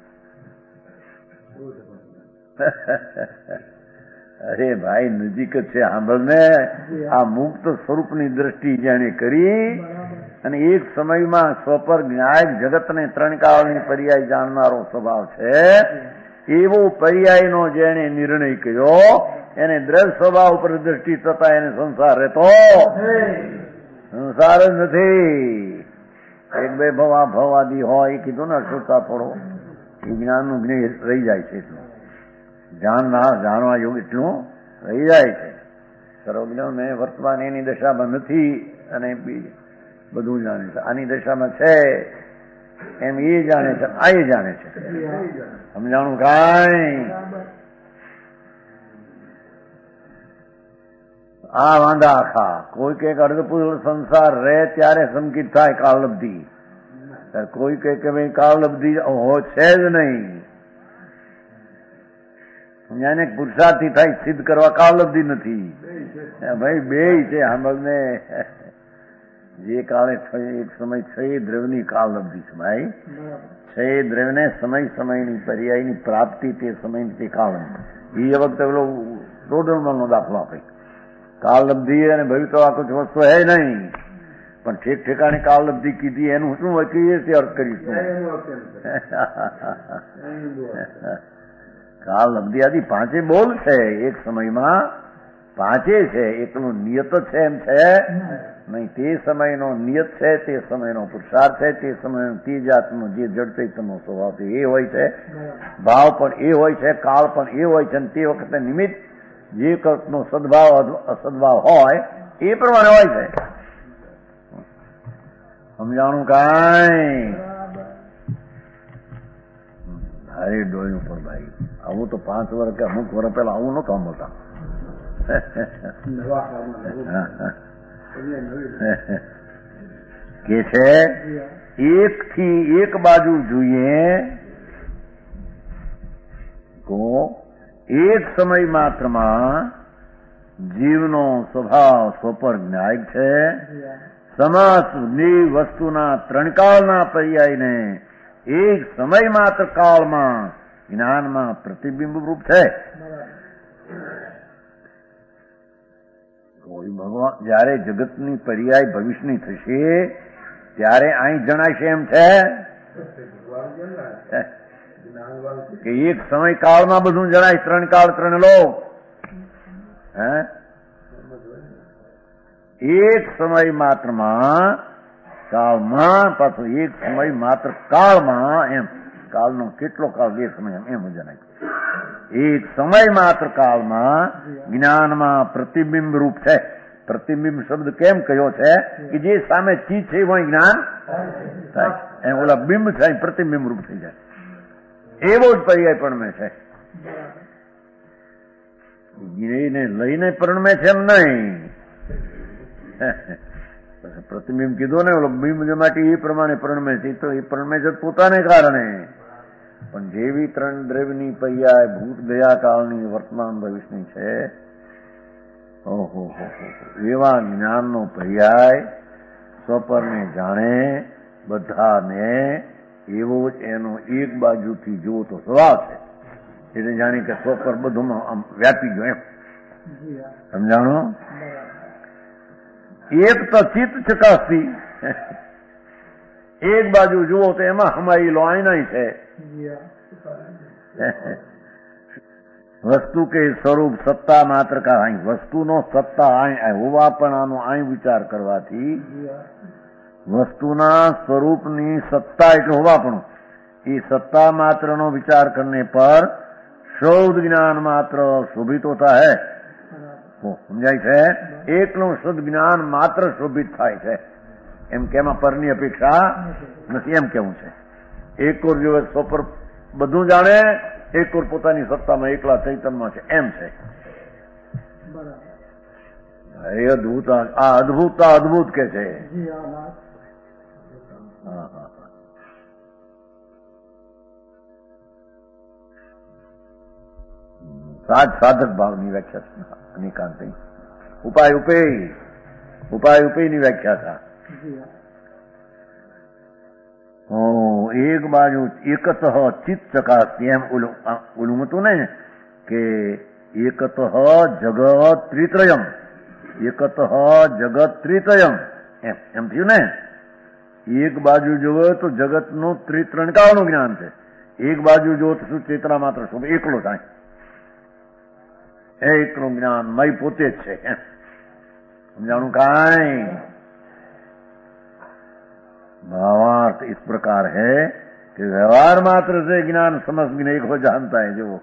A: અરે ભાઈ નજીક જ છે. સાંભળને, આ મુક્ત સ્વરૂપની દ્રષ્ટિ જેને કરી અને એક સમયમાં સ્વપર જ્ઞાયક જગતને ત્રણ કાળની પર્યાય જાણનારો સ્વભાવ છે, એવો પર્યાયનો જેને નિર્ણય કર્યો એને દ્રઢ સ્વભાવ ઉપર દ્રષ્ટિ થતા એને સંસાર રહેતો સંસાર જ નથી. એક બે ભવાદી હોય એ કીધું ને અશુતા થોડો એ જ્ઞાનનું જ્ઞેય રહી જાય છે, એટલું જાણવા યોગ એટલું રહી જાય છે. સર્વજ્ઞને વર્તમાન એની દશામાં નથી અને બધું જાણે છે. આની દશામાં છે એમ એ જાણે છે, આ એ જાણે છે. સમજાણું કાંઈ? આ વાંધા આખા કોઈક એક અર્ધપુરુષ સંસાર રહે ત્યારે સંકિત થાય કાળલબ્ધિ. કોઈ કે ભાઈ કાળલબ્ધિ છે જ નહીં. એને પુરુષાર્થી થાય સિદ્ધ કરવા કાળલબ્ધિ નથી ભાઈ, બે છે. સાંભળને, જે કાળે એક સમય છે દ્રવ્યની કાળલબ્ધિ છે ભાઈ. છે દ્રવ્યને સમય સમયની પર્યાયની પ્રાપ્તિ તે સમયની તે કાળલબ્ધિ. એ વખતે પેલો રોડલનો દાખલો આપે. કાળલબ્ધિ અને ભવિષ્ય આ કુછ વસ્તુ હે નહીં, પણ ઠેક ઠેકાણે કાળલબ્ધિ કીધી એનું શું કહીએ તે અર્થ કરીશું. કાળલબ્ધિ આદિ પાંચે બોલ છે એક સમયમાં, પાંચે છે. એકલું નિયત છે એમ છે નહીં. તે સમયનો નિયત છે, તે સમયનો પુરુષાર્થ છે, તે સમયનો તે જાતનો જે જડ ચૈતન્યનો સ્વભાવ છે એ હોય છે, ભાવ પણ એ હોય છે, કાળ પણ એ હોય છે. અને તે વખતે નિમિત્ત જે કલ્પનો સદભાવ અસદભાવ હોય એ પ્રમાણે હોય છે. સમજાણું કાંઈ? અરે ડોળ્યું પણ ભાઈ, આવું તો 5 વર્ષ કે અમુક વર્ષ પહેલા આવું નતો સાંભળતા. કે છે એક થી એક બાજુ જોઈએ તો એક સમય માત્રમાં જીવનો સ્વભાવ સ્વપર જ્ઞાયક છે. સમસ્ત વસ્તુના ત્રણ કાળના પર્યાયને એક સમય માત્ર કાળમાં જ્ઞાનમાં પ્રતિબિંબ રૂપ છે. કોઈ ભગવાન જયારે જગતની પર્યાય ભવિષ્યની થશે ત્યારે અહીં જણાશે એમ છે કે એક સમય કાળમાં બધું જણાય. ત્રણ કાળ ત્રણ લોક. એક સમય માત્રમાં કાળમાં, પાછું એક સમય માત્ર કાળમાં, એમ કાળનો કેટલો કાળ બે સમય એમ જણાય. એક સમય માત્ર કાળમાં જ્ઞાનમાં પ્રતિબિંબ રૂપ છે. પ્રતિબિંબ શબ્દ કેમ કયો છે કે જે સામે ચીજ છે એમાં જ્ઞાન થાય. એમ ઓલા બિંબ થાય પ્રતિબિંબ રૂપ થઈ જાય. એવો જ પર્યાય પરણમે છે. જ્ઞેયને લઈને પરણમે છે એમ નહીં. પ્રતિબિંબ કીધું ને, ઓલો બિંબ માટે એ પ્રમાણે પરણમે છે. તો એ પરણમે છે પોતાને કારણે. પણ જેવી ત્રણ દ્રવ્યની પર્યાય ભૂત ગયા કાળની વર્તમાન ભવિષ્યની છે, ઓહો એવા જ્ઞાનનો પર્યાય સ્વપરને જાણે બધાને એવો જ એનો એક બાજુથી જુઓ તો સ્વભાવ છે. એટલે જાણી કે સ્વપર બધુંમાં આમ વ્યાપી ગયો એમ. સમજાણો? એક તો ચિત્ત ચકાસતી, એક બાજુ જુઓ તો એમાં હમારી લો આઈના છે. વસ્તુ કે સ્વરૂપ સત્તા માત્ર કા અહીં, વસ્તુનો સત્તા અહીં હોવાપણાનો અહીં વિચાર કરવાથી વસ્તુના સ્વરૂપની સત્તા એટલે હોવાપણું, એ સત્તા માત્રનો વિચાર કરને પર શૌધ જ્ઞાન માત્ર શોભિત હોતા હૈ. સમજાય છે? એકનું શુદ્ધ જ્ઞાન માત્ર શોભિત થાય છે. એમ કે એમાં પરની અપેક્ષા નથી એમ કેવું છે. એક ઓર જો સ્વપર બધું જાણે, એક ઓર પોતાની સત્તામાં એકલા ચૈતન્યમાં છે એમ છે. એ અદભુત, આ અદભુત અદભુત કે છે. સાધક ભાવની વ્યાખ્યા અનેકાંત ઉપાય ઉપેયની વ્યાખ્યા એક બાજુ એકત ચિત્ત ચકાસતી એમ ઓલું હતું ને કે એકત જગત ત્રિત્રયમ એકત જગત ત્રિત્રયમ એમ થયું ને. એક બાજુ જોવો તો જગતનું ત્રિત્રણકાળનું જ્ઞાન છે, એક બાજુ જો તો શું ચેતના માત્ર શું એકલો થાય, એકલું જ્ઞાન મય પોતે જ છે એમ સમજાણું. કાંઈ भावार्थ इस प्रकार है कि व्यवहार मात्र से ज्ञान समस्त ज्ञान को जानता है. जो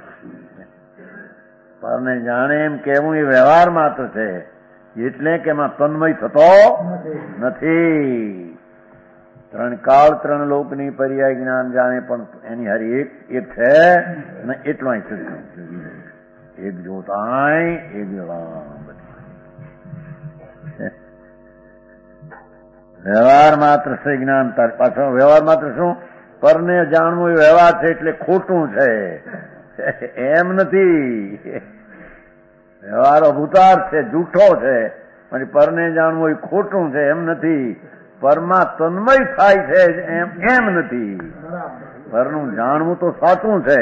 A: પરને જાણે એમ કેવું એ વ્યવહાર માત્ર છે, એટલે કે એમાં તન્મય થતો નથી. ત્રણ કાળ ત્રણ લોકની પર્યાય જ્ઞાન જાણે પણ એની હારી એક છે ને એટલો એક જોતાય એક વ્યવહાર માત્ર છે જ્ઞાન. તાર પાછો વ્યવહાર માત્ર શું? પરને જાણવું એ વ્યવહાર છે એટલે ખોટું છે એમ નથી. વ્યવહાર અભૂતાર છે, જૂઠો છે, અને પરને જાણવું એ ખોટું છે એમ નથી. પરમાં તન્મય થાય છે એમ નથી. પરનું જાણવું તો સાચું છે,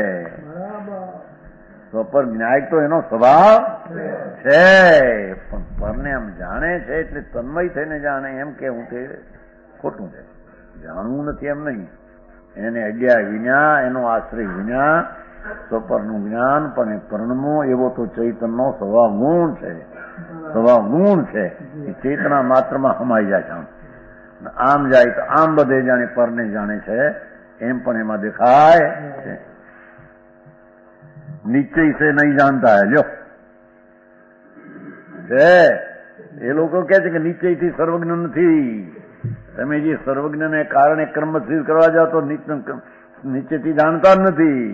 A: પર ન્યાય તો એનો સ્વભાવ છે, પણ પરને એમ જાણે છે એટલે તન્મય થઈને જાણે એમ કેવું તે ખોટું છે. જાણવું નથી એમ નહીં, એને અડ્યા વિના, એનો આશ્રય વિના સ્વપરનું જ્ઞાન પણ એ પરણમો એવો તો ચૈતનનો સ્વભાવ ગુણ છે. એ ચેતના માત્રમાં હમાઈ જાય છે. આમ જાય તો આમ બધે જાણે પરને જાણે છે એમ પણ એમાં દેખાય છે. નિશ્ચય से नहीं जानता है. લ્યો છે એ લોકો કે છે કે નિશ્ચયથી સર્વજ્ઞ નથી. તમે જે સર્વજ્ઞને કારણે કર્મ સિદ્ધ કરવા જાઓ તો નિશ્ચયથી જાણતા જ નથી.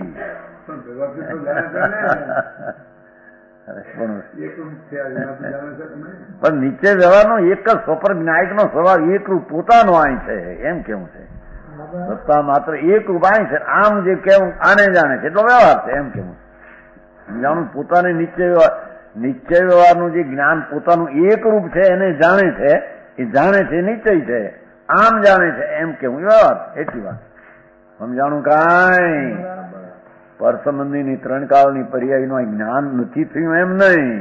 A: પણ નિશ્ચય વ્યવહારનો એક જ સ્વપર જ્ઞાયકનો સ્વભાવ એકરૂપ પોતાનો અહીં છે એમ કેવું છે. સત્તા માત્ર એક રૂપ અહીં છે. આમ જે કેવું આને જાણે છે એટલો વ્યવહાર છે એમ કેવું જાણું. પોતાને નિશ્ચય વ્યવહારનું જે જ્ઞાન પોતાનું એક રૂપ છે એને જાણે છે, એ જાણે છે નિશ્ચય છે, આમ જાણે છે એમ કેવું વ્યવહાર. એટલી વાત સમજાણું. કાંઈ પર સંબંધીની ત્રણ કાળની પર્યાયનું જ્ઞાન નથી થયું એમ નહીં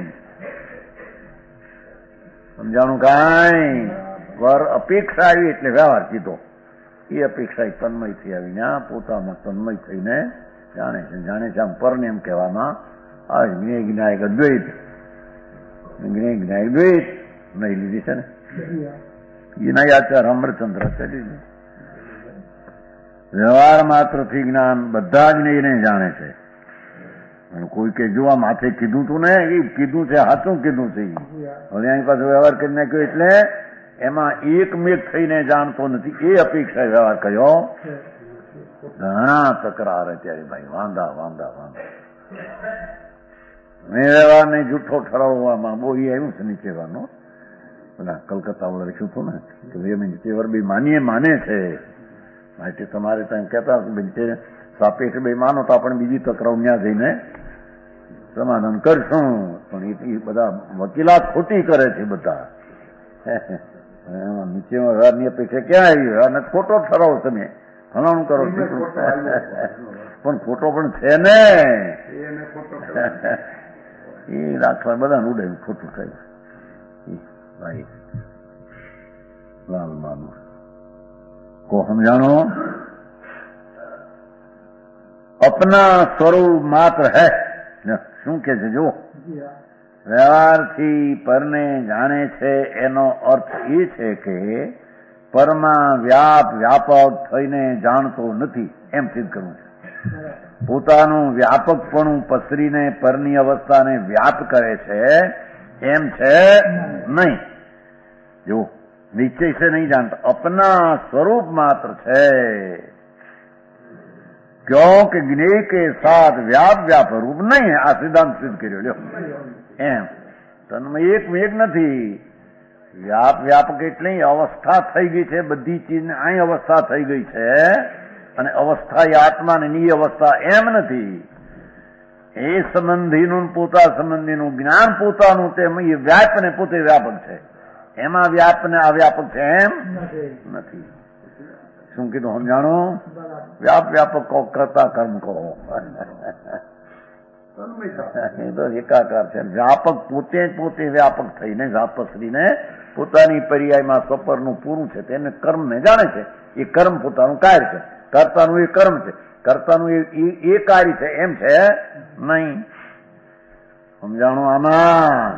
A: સમજાણું. કાંઈ પર અપેક્ષા આવી એટલે વ્યવહાર કીધો. એ અપેક્ષા તન્મય થયા વિના પોતામાં તન્મય થઈને જાણે છે આમ પરને એમ કહેવામાં આવે. જ્ઞેય જ્ઞાયક અદ્વૈત, જ્ઞેય જ્ઞાયક દ્વૈત નહીં લીધી છે ને એના આચાર અમરચંદ્રાચાર્ય. વ્યવહાર માત્રથી જ્ઞાન બધા જ એને જાણે છે. કોઈ કે જો આ માથે કીધું તું ને એ કીધું છે, સાચું કીધું છે. હવે અહીં પાછો વ્યવહાર કરી નાખ્યો એટલે એમાં એકમેક થઈને જાણતો નથી. એ અપેક્ષા વ્યવહાર કર્યો. ઘણા તકરાર અત્યારે ભાઈ, વાંધા મેં વ્યવહારને જૂઠો ઠરાવવામાં બહુ એ આવ્યું છે નીચેવાનો. પેલા કલકત્તા વાળા લખ્યું હતું ને કે ભાઈ અમે નીચેવાર બે માને છે માટે તમારે ત્યાં કહેતા નીચે સાપેક્ષ બે માનો તો આપણે બીજી તકરાર ત્યાં જઈને સમાધાન કરશું. પણ એ બધા વકીલાત ખોટી કરે છે બધા. નીચે વ્યવહારની અપેક્ષા ક્યાં આવી? વ્યવહારને ખોટો ઠરાવો તમે ફલાણું કરો પણ ખોટો પણ છે ને એ રાખવા બધા ઉડાયું ખોટું થયું. ભાઈ લાલ માનું કો સમજાણો. અપના સ્વરૂપ માત્ર હૈ. શું કે છે જો વ્યવહારથી પરને જાણે છે એનો અર્થ એ છે કે પરમાં વ્યાપક થઈને જાણતો નથી એમ સિદ્ધ કરવું છે. પોતાનું વ્યાપકપણું પસરીને પરની અવસ્થાને વ્યાપ કરે છે એમ છે નહીં. જો નિશ્ચય છે નહીં જાણતા, અપના સ્વરૂપ માત્ર છે. क्योंकि ज्ञेय के साथ व्याप रूप नहीं है. આ સિદ્ધાંત સિદ્ધ કર્યો લ્યો એમ. તન્મય એક નથી. વ્યાપક એટલે અવસ્થા થઈ ગઈ છે બધી ચીજને. અહીં અવસ્થા થઈ ગઈ છે અને અવસ્થા એ આત્મા ને ની અવસ્થા એમ નથી. એ સંબંધીનું પોતા સંબંધીનું જ્ઞાન પોતાનું તેમ એ વ્યાપને પોતે વ્યાપક છે. એમાં વ્યાપને અવ્યાપક છે એમ નથી. શું કીધું સમજાણો? વ્યાપક કહો, કરતા કર્મ કહો, એ તો એકાકાર છે. વ્યાપક પોતે પોતે વ્યાપક થઈને વ્યાપશ્રીને પોતાની પર્યાયમાં સપરનું પૂરું છે તેને કર્મને જાણે છે. એ કર્મ પોતાનું કાર્ય છે, કર્તાનું એ કર્મ છે, કર્તાનું એ કાર્ય છે એમ છે નહીં. સમજાણું આમાં?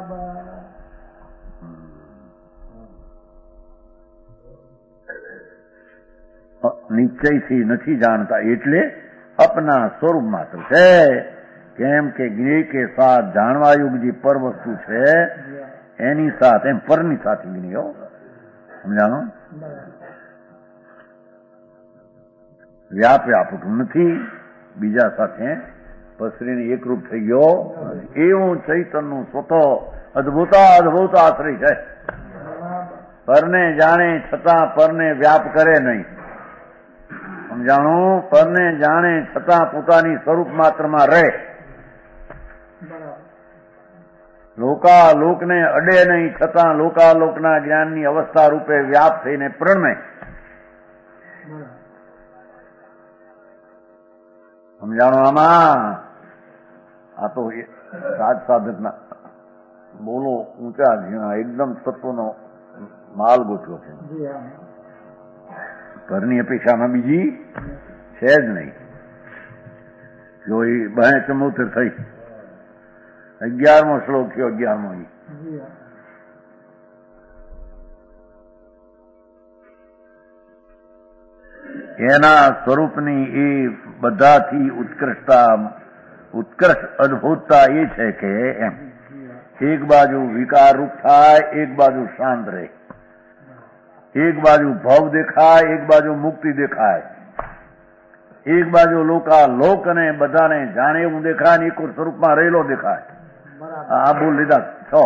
A: નિશ્ચયથી નથી જાણતા એટલે અપના સ્વરૂપ માત્ર છે. કેમ કે જ્ઞેય કે સાથ જાણવાયુગ જે પર વસ્તુ છે એની સાથ એમ પરની સાથે જ્ઞેય. સમજાણો? વ્યાપક નથી, બીજા સાથે પસરીને એકરૂપ થઈ ગયો. એવું ચૈતનનું સ્વતો અદભુત આશ્રય છે. પરને જાણે છતાં પરને વ્યાપ કરે નહીં. સમજાણું? પરને જાણે છતાં પોતાની સ્વરૂપ માત્રમાં રહે. લોકાલોકને અડે નહીં છતાં લોકાલોકના જ્ઞાનની અવસ્થા રૂપે વ્યાપ થઈને પ્રણમે. સમજાણો આમાં? આ તો સાધકના બોલો ઊંચા એકદમ તત્વનો માલ ગોઠવો છે. ઘરની અપેક્ષામાં બીજી છે જ નહીં. જો એ 72 થઈ 11મો શ્લોક થયો. 11મો એના સ્વરૂપની એ બધાથી ઉત્કૃષ્ટ અદભુતતા એ છે કે એમ એક બાજુ વિકાર રૂપ થાય, એક બાજુ શાંત રહે, એક બાજુ ભવ દેખાય, એક બાજુ મુક્તિ દેખાય, એક બાજુ લોક અને બધાને જાણે એવું દેખાય ને એક સ્વરૂપમાં રહેલો દેખાય. આ બોલ લીધા 6.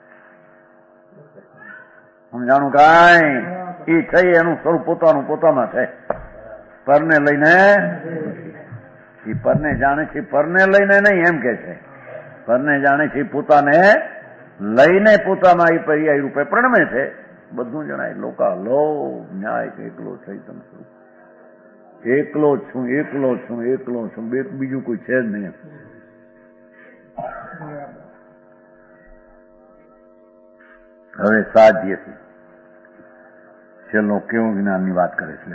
A: સમજાણું? કાંઈ એ છે એનું સ્વરૂપ પોતાનું પોતામાં છે. પરને લઈને એ પરને જાણે છે, પરને લઈને નહીં એમ કે છે. પરને જાણે છે પોતાને લઈને પોતામાં એ પર્યાય રૂપે પ્રણમે છે. બધું જણાય. લોકાલો ન્યાય એકલો ચૈતન્ય સ્વરૂપ. એકલો જ છું, એકલો છું, એકલો છું, બીજું કોઈ છે જ નહીં. હવે સાધ્ય છેલ્લો કેવું જ્ઞાનની વાત કરે છે.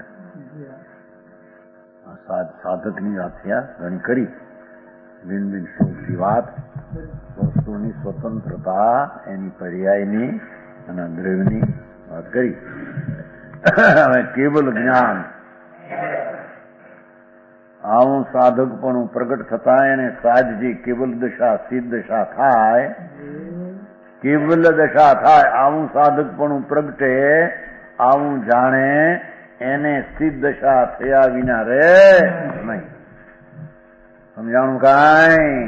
A: સાધકની વાત ઘણી કરી. બિન સુખની વાત, વસ્તુની સ્વતંત્રતા, એની પર્યાયની અને દ્રવ્યની વાત કરી. હવે કેવલ જ્ઞાન આવું સાધકપણું પ્રગટ થતા એને સાધજી કેવલ દશા સિદ્ધ દશા થાય, કેવલ દશા થાય આવું સાધકપણું પ્રગટે, આવું જાણે એને સિદ્ધ દશા થયા વિના રે નહીં. સમજાણું? કાંઈ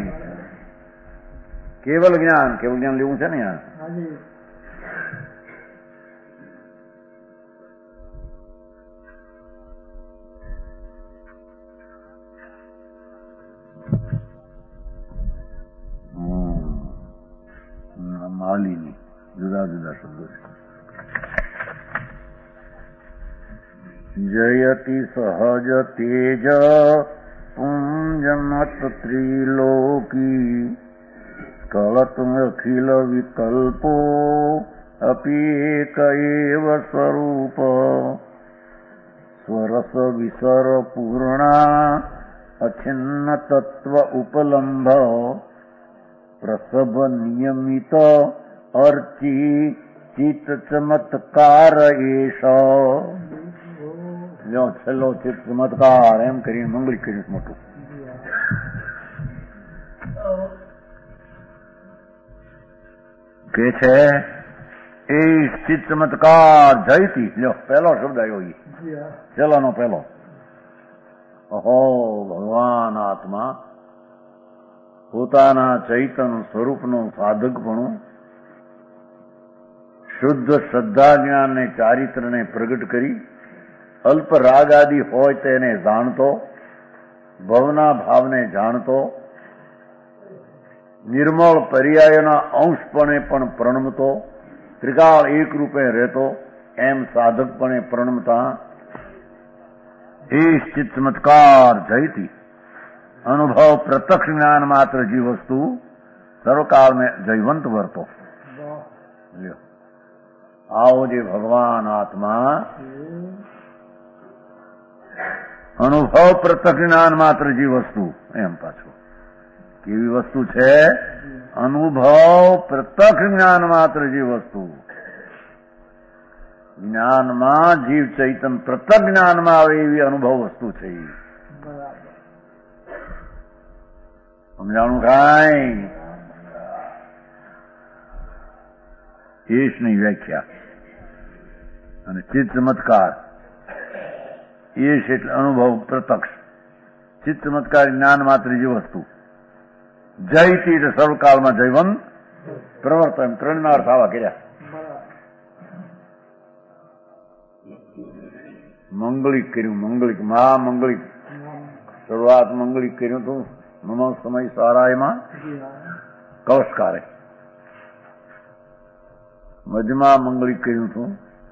A: કેવલ જ્ઞાન લેવું છે ને યાર. માલીની જુદા જુદા શબ્દો છે. જયતિ સહજ તેજ પુંજમત ત્રિલોકી સ્કળત અખિલ વિકલ્પો અપી એક સ્વરૂપ સ્વરસ વિસર પૂર્ણા અછિન્ન તત્વ ઉપલંભ પ્રસભ નિયમિત અર્ચી ચિત્ત ચમત્કાર એશ. છેલ્લો ચિત્ત ચમત્કાર એમ કરીને મંગળી કર્યું મોટું. કે છે એ ચિત્ત ચમત્કાર જયતી. લ્યો પહેલો શબ્દ આવ્યો. છેલ્લાનો પહેલો. ઓહો, ભગવાન આત્મા પોતાના ચૈતન સ્વરૂપનું સાધકપણું શુદ્ધ શ્રદ્ધા જ્ઞાન ને ચારિત્રને પ્રગટ કરી અલ્પ રાગ આદિ હોય તેને જાણતો, ભવના ભાવને જાણતો, નિર્મળ પર્યાયના અંશપણે પણ પ્રણમતો, ત્રિકાળ એક રૂપે રહેતો, એમ સાધકપણે પ્રણમતા એ ચિત્ત ચમત્કાર જયતી અનુભવ પ્રત્યક્ષ જ્ઞાન માત્ર જી વસ્તુ સર્વકાળ में જયવંત વર્તો. આવો જે ભગવાન આત્મા અનુભવ પ્રત્યક્ષ જ્ઞાન માત્ર જી વસ્તુ, એમ પાછું કેવી વસ્તુ છે? અનુભવ પ્રત્યક્ષ જ્ઞાન માત્ર જી વસ્તુ. જ્ઞાનમાં જીવ ચૈતન પ્રત્યક્ષ જ્ઞાનમાં આવે એવી અનુભવ વસ્તુ છે. સમજાણું કાંઈ? એશની વ્યાખ્યા. અને ચિત્ત ચમત્કાર, એશ એટલે અનુભવ પ્રત્યક્ષ, ચિત્ત ચમત્કાર જ્ઞાન માત્ર જે વસ્તુ, જયતી એટલે સર્વકાળમાં જયવંત પ્રવર્ત, એમ ત્રણના અર્થ આવા કર્યા. મંગલિક કર્યું, મંગલિક મહામંગલિક, શરૂઆત મંગલિક કર્યું હતું. નમઃ સમય સારાયમાં કવચકારે મધ્યમાં મંગલિક કર્યું હતું.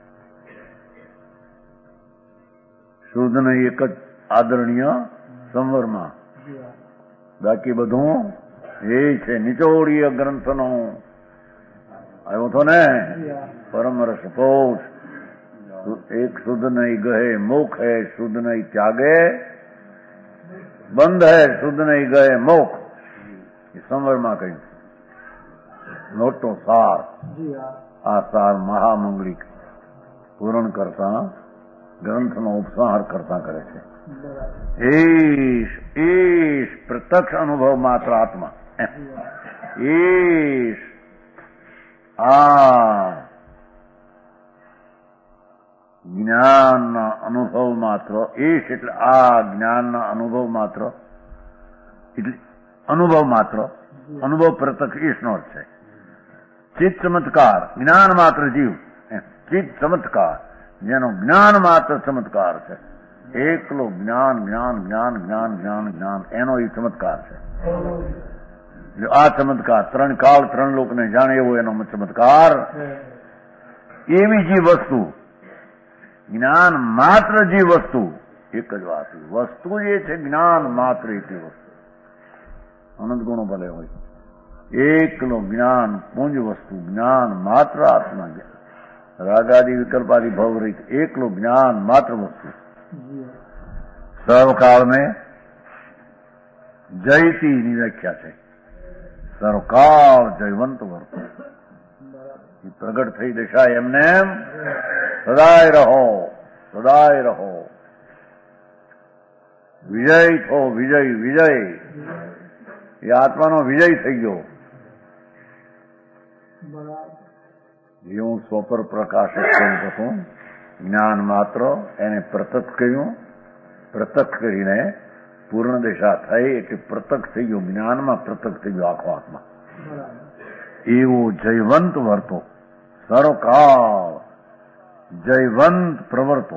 A: શુદ્ધ ને એક જ આદરણીય સંવરમાં, બાકી બધું એ છે નિચોડીય ગ્રંથનો આવ્યો હતો ને. પરમ રસ પોષ એક શુદ્ધ નહીં ગહે મુખ હે શુદ્ધ નહીં ત્યાગે, બંધ હે શુદ્ધ નહીં ગહે મોખ. એ સંવરમાં કહ્યું મોટો સાર. આ સાર મહામંગલિક પૂરણ કરતા ગ્રંથનો ઉપસંહાર કરતા કરે છે. ઈશ પ્રત્યક્ષ અનુભવ માત્ર આત્મા. ઈશ આ જ્ઞાનના અનુભવ માત્ર. ઈશ એટલે આ જ્ઞાનના અનુભવ માત્ર, એટલે અનુભવ માત્ર, અનુભવ પ્રત્યક્ષ ઈશનો અર્થ છે. ચિત્ત ચમત્કાર જ્ઞાન માત્ર જીવ, ચિત્ત ચમત્કાર જેનો જ્ઞાન માત્ર ચમત્કાર છે. એકલો જ્ઞાન જ્ઞાન જ્ઞાન જ્ઞાન જ્ઞાન જ્ઞાન એનો એ ચમત્કાર છે. આ ચમત્કાર ત્રણ કાળ ત્રણ લોકને જાણે એવો એનો ચમત્કાર. એવી જે વસ્તુ જ્ઞાન માત્ર જે વસ્તુ, એક જ વાત, વસ્તુ જે છે જ્ઞાન માત્ર એટલી વસ્તુ. અનંત ગુણો ભલે હોય, એકલો જ્ઞાન પુંજ વસ્તુ, જ્ઞાન માત્ર આત્મા, રાગાદિ વિકલ્પાદિ ભવ રહિત એકલો જ્ઞાન માત્ર વસ્તુ. સર્વકાળ में જયતીની વ્યાખ્યા છે. સર્વકાળ જયવંત વર્ત, પ્રગટ થઈ દશા એમને એમ સદાય રહો, સદાય રહો. વિજય થો, વિજય વિજય. એ આત્માનો વિજય થઈ ગયો. એવું સ્વપર પ્રકાશિત કર્યું હતું. જ્ઞાન માત્ર એને પ્રત્યક્ષ કર્યું. પ્રત્યક્ષ કરીને પૂર્ણ દિશા થઈ એટલે પ્રત્યક્ષ થઈ ગયો. જ્ઞાનમાં પ્રત્યક્ષ થઈ ગયો આખો આત્મા. એવો જયવંત વર્તો, સર્વકાળ जयवंत प्रवर्तो.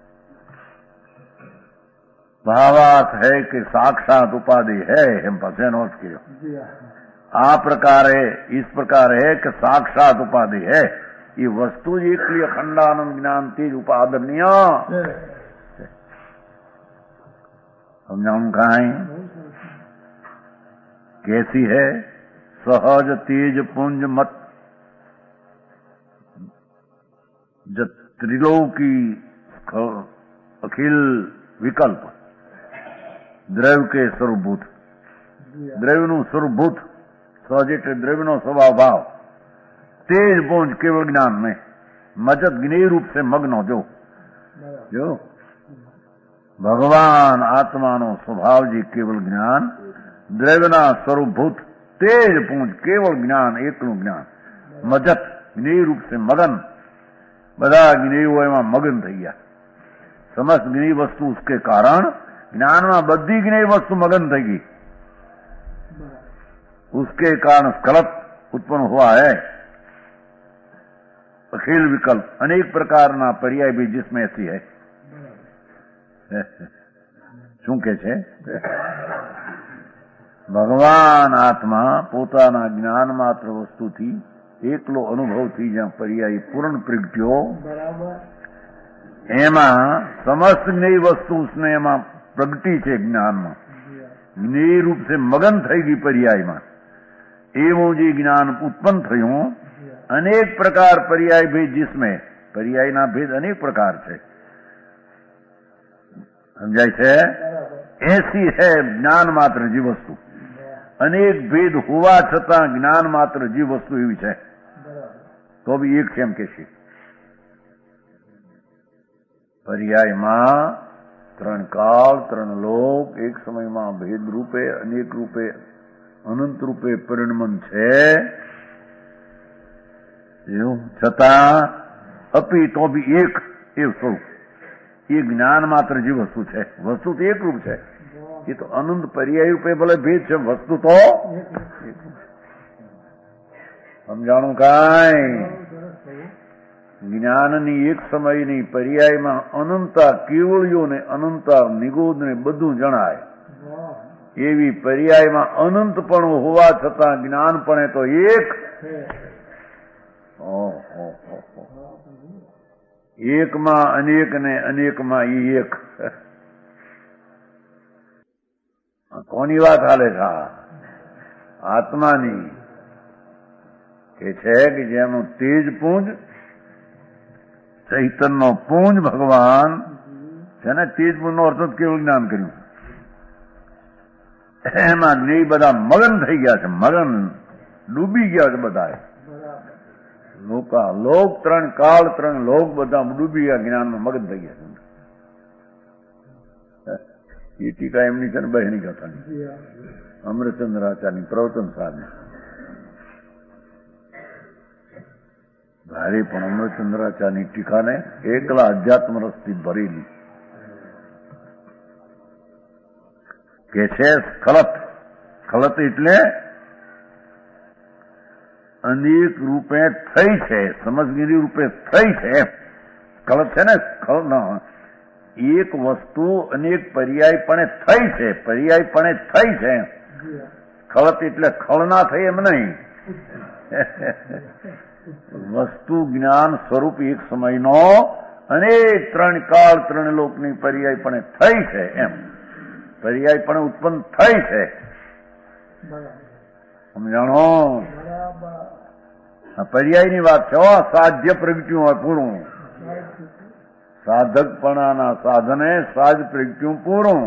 A: भावार्थ है कि साक्षात उपाधि है, हम पासे नोट किया. आ प्रकार है, इस प्रकार है कि साक्षात उपाधि है. ये वस्तु एक लिए अखंडानंद ज्ञान तेज उपादनीय समझाऊं कहा है कैसी है. सहज तेज पुंज मत त्रिलोकी अखिल विकल्प द्रव्य के स्वरूपभूत, द्रव्यનું સ્વરૂપભૂત, સહજ એટલે દ્રવ્યનો સ્વભાવ ભાવ, તેજ પહોંચ કેવળ જ્ઞાન में मजत ज्ञेय रूप से मग्न जो भगवान आत्माનો સ્વભાવ જે કેવળ જ્ઞાન, દ્રવ્યના સ્વરૂપભૂત તેજ પૂંજ કેવળ જ્ઞાન, એકલું જ્ઞાન. મજત જ્ઞેય रूप से मगन, બધા જ્ઞેયો એમાં મગન થઈ ગયા. समस्त ज्ञेय वस्तु उसके कारण ज्ञान में बधी ज्ञेय वस्तु मगन થઈ ગઈ. उसके कारण स्खलत उत्पन्न हुआ है. अखिल विकल्प अनेक प्रकारना पर्याय भी जिसमें ऐसी है. શું કે છે? ભગવાન આત્મા પોતાના જ્ઞાન માત્ર વસ્તુથી એકલો અનુભવથી જ્યાં પર્યાય પૂર્ણ પ્રગટ્યો એમાં સમસ્ત જ્ઞેય વસ્તુ उसने એમાં પ્રગટી છે જ્ઞાનમાં જ્ઞેય રૂપ से મગન થઈ ગઈ પર્યાયમાં એવું જે જ્ઞાન ઉત્પન્ન થયું અનેક પ્રકાર પર્યાય ભેદ जिसमें પર્યાયના ભેદ અનેક પ્રકાર છે સમજાય છે ऐसी है જ્ઞાન માત્ર જીવ વસ્તુ અનેક ભેદ હોવા છતાં જ્ઞાન માત્ર જીવ વસ્તુ એવી છે તો બી એક છે એમ કે છે પર્યાયમાં ત્રણ કાળ ત્રણ લોક એક સમયમાં ભેદ રૂપે અનેક રૂપે અનંત રૂપે પરિણમન છે એવું છતાં અપી તો બી એક એવું સ્વરૂપ એ જ્ઞાન માત્ર જે વસ્તુ છે વસ્તુ તો એક રૂપ છે એ તો અનંત પર્યાય રૂપે ભલે ભેદ છે વસ્તુ તો સમજાણું કાંઈ જ્ઞાનની એક સમયની પર્યાયમાં અનંતા કેવળીઓ ને અનંતા નિગોદ ને બધું જણાય એવી પર્યાયમાં અનંતપણું હોવા છતાં જ્ઞાનપણે તો એક એકમાં અનેક ને અનેકમાં એક કોની વાત હાલે છે આત્માની કે છે કે જેનું તેજ પુંજ ચૈતન્ય પુંજ ભગવાન છે ને તેજ પુંજ નો અર્થ કેવું જ્ઞાન કર્યું એમાં જ્ઞેય બધા મગન થઈ ગયા છે મગન ડૂબી ગયા છે બધા લોક ત્રણ કાળ ત્રણ લોક બધા ડૂબી ગયા જ્ઞાનમાં મગન થઈ ગયા છે એ ટીકા એમની છે ને બહેની કથાની અમૃતચંદ્રાચાર્યની પ્રવચન સાધની ભારે પણ અમૃતચંદ્રાચાર્યની ટીકાને એકલા અધ્યાત્મ રસથી ભરેલી કે છે સ્ખલત સ્ખલત એટલે અનેક રૂપે થઈ છે સમજગીરી રૂપે થઈ છે સ્ખલત છે ને એક વસ્તુ અનેક પર્યાયપણે થઈ છે પર્યાયપણે થઈ છે સ્ખલત એટલે ખળના થઈ એમ નહીં વસ્તુ જ્ઞાન સ્વરૂપ એક સમયનો અનેક ત્રણ કાળ ત્રણ લોકની પર્યાયપણે થઈ છે એમ પર્યાયપણે ઉત્પન્ન થઈ છે સમજાણો પર્યાયની વાત છે સાધ્ય પ્રગટ્યું હોય પૂરું સાધકપણાના સાધને સાજ પ્રગટ્યું પૂરું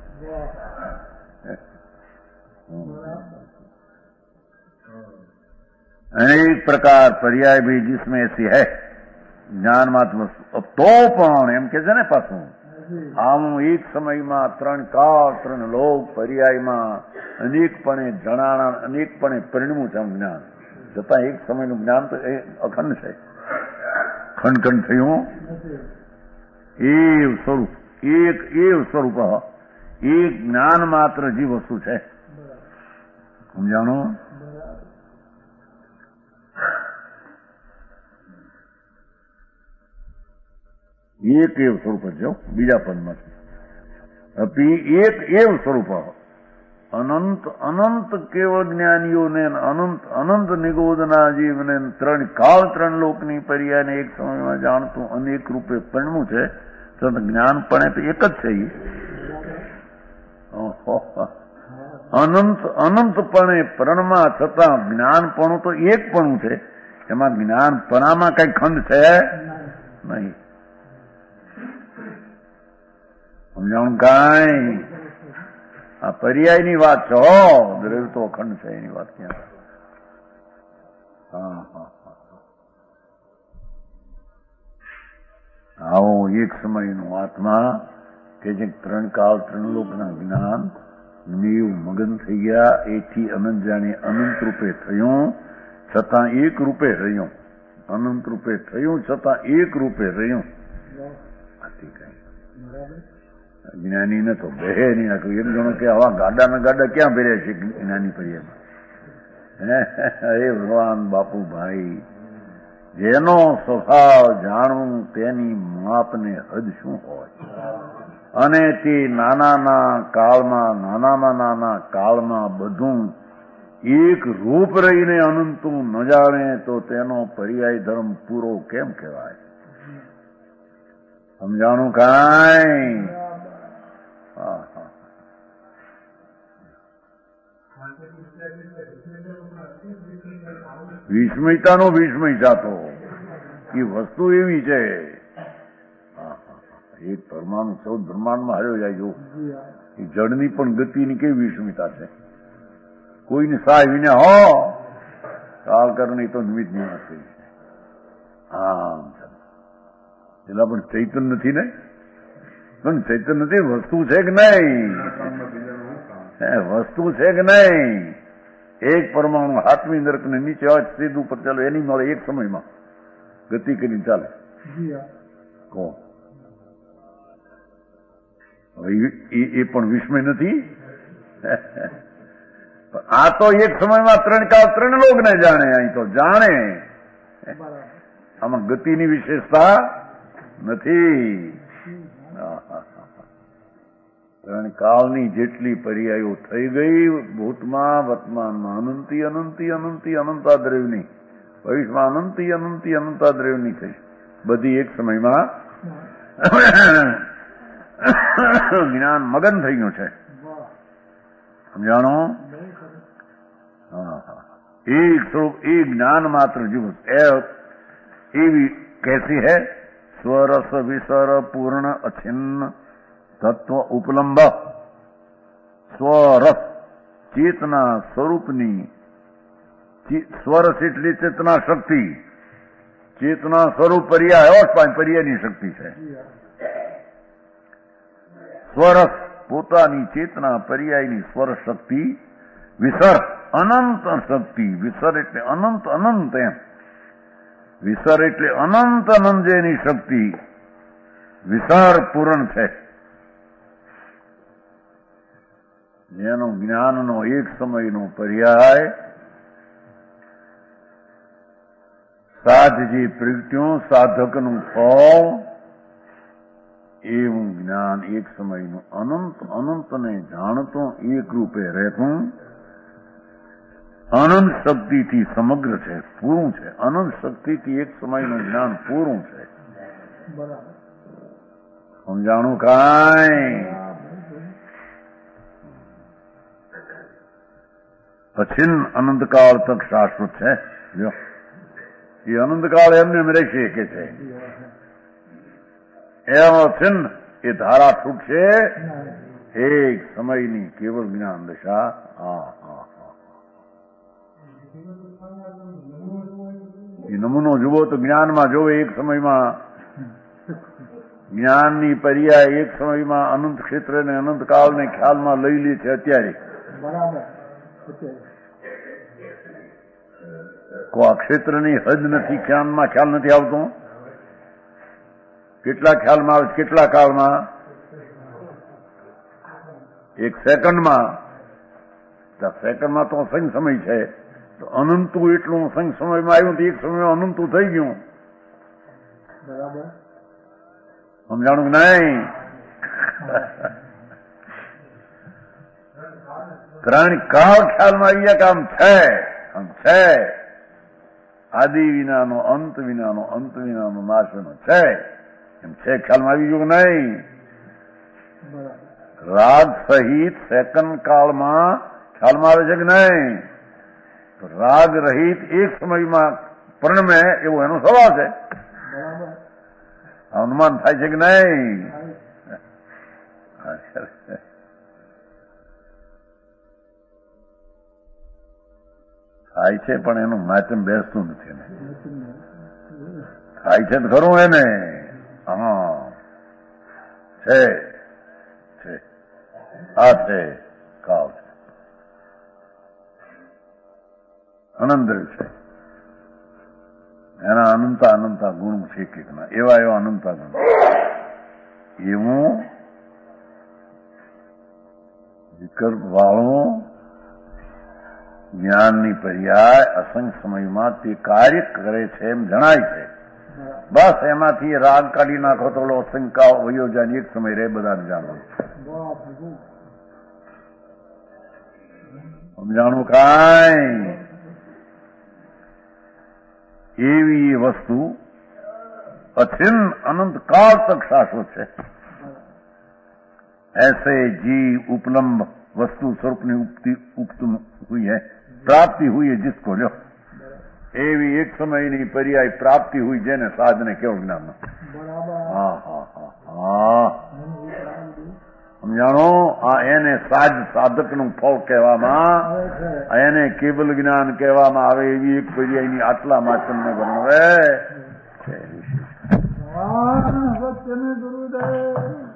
A: अनेक प्रकार पर्याय भी जिसमें ऐसी है ज्ञान मात्र वस्तु अब तो पण एम के છે ને પાછું આમ એક સમયમાં ત્રણ કાળ ત્રણ લોક પર્યાયમાં અનેકપણે જણાણા અનેકપણે પરિણમું છે જ્ઞાન છતાં એક સમયનું જ્ઞાન તો એ અખંડ છે ખંડ થયું એવ સ્વરૂપ એક એવ સ્વરૂપ એક જ્ઞાન માત્ર જે વસ્તુ છે સમજાણો એક એવ સ્વરૂપ જ બીજા પદમાં અપી એક એવ સ્વરૂપ અનંત અનંત કેવળ જ્ઞાનીઓને અનંત અનંત નિગોદના જીવને ત્રણ કાળ ત્રણ લોકની પર્યાયને એક સમયમાં જાણતું અનેક રૂપે પરિણમું છે તો જ્ઞાનપણે તો એક જ છે અનંત અનંતપણે પરણમાં છતાં જ્ઞાનપણું તો એકપણું છે એમાં જ્ઞાનપણામાં કઈ ખંડ છે નહીં સમજાણું કાંઈ આ પર્યાયની વાત છે દ્રવ્ય તો અખંડ છે એની વાત ક્યાં આવો એક સમયનો આત્મા કે જે ત્રણ કાળ ત્રણ લોકના જ્ઞાન નીવ મગન થઈ ગયા એથી અનંત જાણે અનંત રૂપે થયું છતાં એક રૂપે રહ્યું અનંત રૂપે થયું છતાં એક રૂપે રહ્યું જ્ઞાની ને તો બે નહીં નાખ્યું એક જણો કે આવા ગાડાના ગાડા ક્યાં ભર્યા છે જ્ઞાની પર્યામાં હે ભગવાન બાપુ ભાઈ જેનો સ્વભાવ જાણવું તેની માપને હદ શું હોય અને તે નાનાના કાળમાં બધું એક રૂપ રહીને અનંતું ન જાણે તો તેનો પર્યાય ધર્મ પૂરો કેમ કહેવાય? સમજાણું કાંઈ? વિસ્મયતાનો વિસ્મયતા તો એ વસ્તુ એવી છે. એક પરમાણુ 14 બ્રહ્માંડમાં હાર્યો જાય જો એ જળની પણ ગતિની કેવી વિસ્મયતા છે. કોઈને સહાય વિના કાળ કરણી તો નિમિત્ત નિમિત્ત થઈ છે. પેલા પણ ચૈતન્ય નથી ને? પણ ચૈતન્ય નથી, વસ્તુ છે કે નહીં? વસ્તુ છે કે નહીં? એક પરમાણુ હાથમી નરકને નીચે હોય સીધું ઉપર ચાલો એની મળે એક સમયમાં ગતિ કરીને ચાલે. કહો એ પણ વિસ્મય નથી? આ તો એક સમયમાં 3 કાળ 3 લોકને જાણે. અહીં તો જાણે, આમાં ગતિની વિશેષતા નથી. 3 કાળની જેટલી પર્યાયો થઈ ગઈ ભૂતમાં વર્તમાનમાં અનંતી અનંતી અનંતી અનંતાદ્રવની, ભવિષ્યમાં અનંતી અનંતી અનંતાદ્રવની થઈ, બધી એક સમયમાં જ્ઞાન મગન થઈ ગયું છે. સમજાણો? एक स्वरूप एक ज्ञान मात्र जीव एवी कैसी है? स्वरस विसर पूर्ण अछिन्न तत्व उपलम्ब. स्वरस चेतना स्वरूपनी, स्वरस એટલે ચેતના શક્તિ, ચેતના સ્વરૂપ પર્યાય પર્યાયની શક્તિ છે. સ્વરસ પોતાની ચેતના પર્યાયની સ્વર શક્તિ, વિસર અનંત શક્તિ, વિસર એટલે અનંત અનંત એમ, વિસર એટલે અનંત અનંત જેની શક્તિ, વિસર પૂરણ છે. જેનો જ્ઞાનનો એક સમયનો પર્યાય સાધજી પ્રગટ્યું સાધકનું ફળ, એવું જ્ઞાન એક સમયનું અનંત અનંતને જાણતું એક રૂપે રહેતું અનંત શક્તિથી સમગ્ર છે, પૂરું છે. અનંત શક્તિથી એક સમયનું જ્ઞાન પૂરું છે. સમજાણું કાંઈ? અછિન્ન અનંતકાળ તક શાશ્વત છે. જો એ અનંતકાળ એમને એમ રહેશે કે છે એમ અછિન્ન એ ધારા છૂટશે એક સમયની કેવળ જ્ઞાન દશા. એ નમૂનો જુઓ તો જ્ઞાનમાં જોવે એક સમયમાં જ્ઞાનની પર્યાય એક સમયમાં અનંત ક્ષેત્રને અનંત કાળને ખ્યાલમાં લઈ લે છે. અત્યારે આ ક્ષેત્રની હદ નથી, ખ્યાલ નથી આવતો. કેટલા ખ્યાલમાં આવે? કેટલા કાળમાં? એક સેકન્ડમાં. સેકન્ડમાં તો અસંખ્ય સમય છે. તો અનંતું એટલું અસંખ્ય સમયમાં આવ્યું તો એક સમયમાં અનંતું થઈ ગયું. સમજાણું કે નહીં? 3 કાળ ખ્યાલમાં આવી ગયા કે આમ છે. આદિ વિનાનો અંત વિનાનો, અંત વિનાનો નાશનો છે. એમ છે ખ્યાલમાં આવી ગયું કે નહીં? રાગ સહિત સેકન્ડ કાળમાં ખ્યાલમાં આવે છે કે નહીં? તો રાગ રહિત એક સમયમાં પરણમે એવો એનો સ્વભાવ છે. અનુમાન થાય છે કે નહીં? થાય છે પણ એનું માચમ બેસતું નથી. થાય છે તો ખરું એને. હા છે, આ છે કાળ છે, અનંત છે. એના અનંતા ગુણ છે કેટલા, એવા અનંતા ગુણ. એવું વિકલ્પ વાળું જ્ઞાનની પર્યાય અસંખ્ય સમયમાં તે કાર્ય કરે છે એમ જણાય છે. બસ એમાંથી રાગ કાઢી નાખો તો શંકા વયો જાય, એક સમય રહે બધાને જાણો. સમજાણું કાંઈ? એવી વસ્તુ अचिन अनंत काल तक शाश्वत है. ऐसे जीव उपलम्ब वस्तु स्वरूप ની ઉપતું हुई है, प्राप्ति हुई है जिसको लो एवी एक समयની पर्याय प्राप्ति हुई જેને સાધને કેવું જ્ઞાન. હા હા હા સમજાણો? આ એને સાધકનું ફળ કહેવામાં, એને કેવલ જ્ઞાન કહેવામાં આવે. એવી એક પર્યાયની આટલા માચમને વર્ણવે છે. સત્યને ગુરુદેવ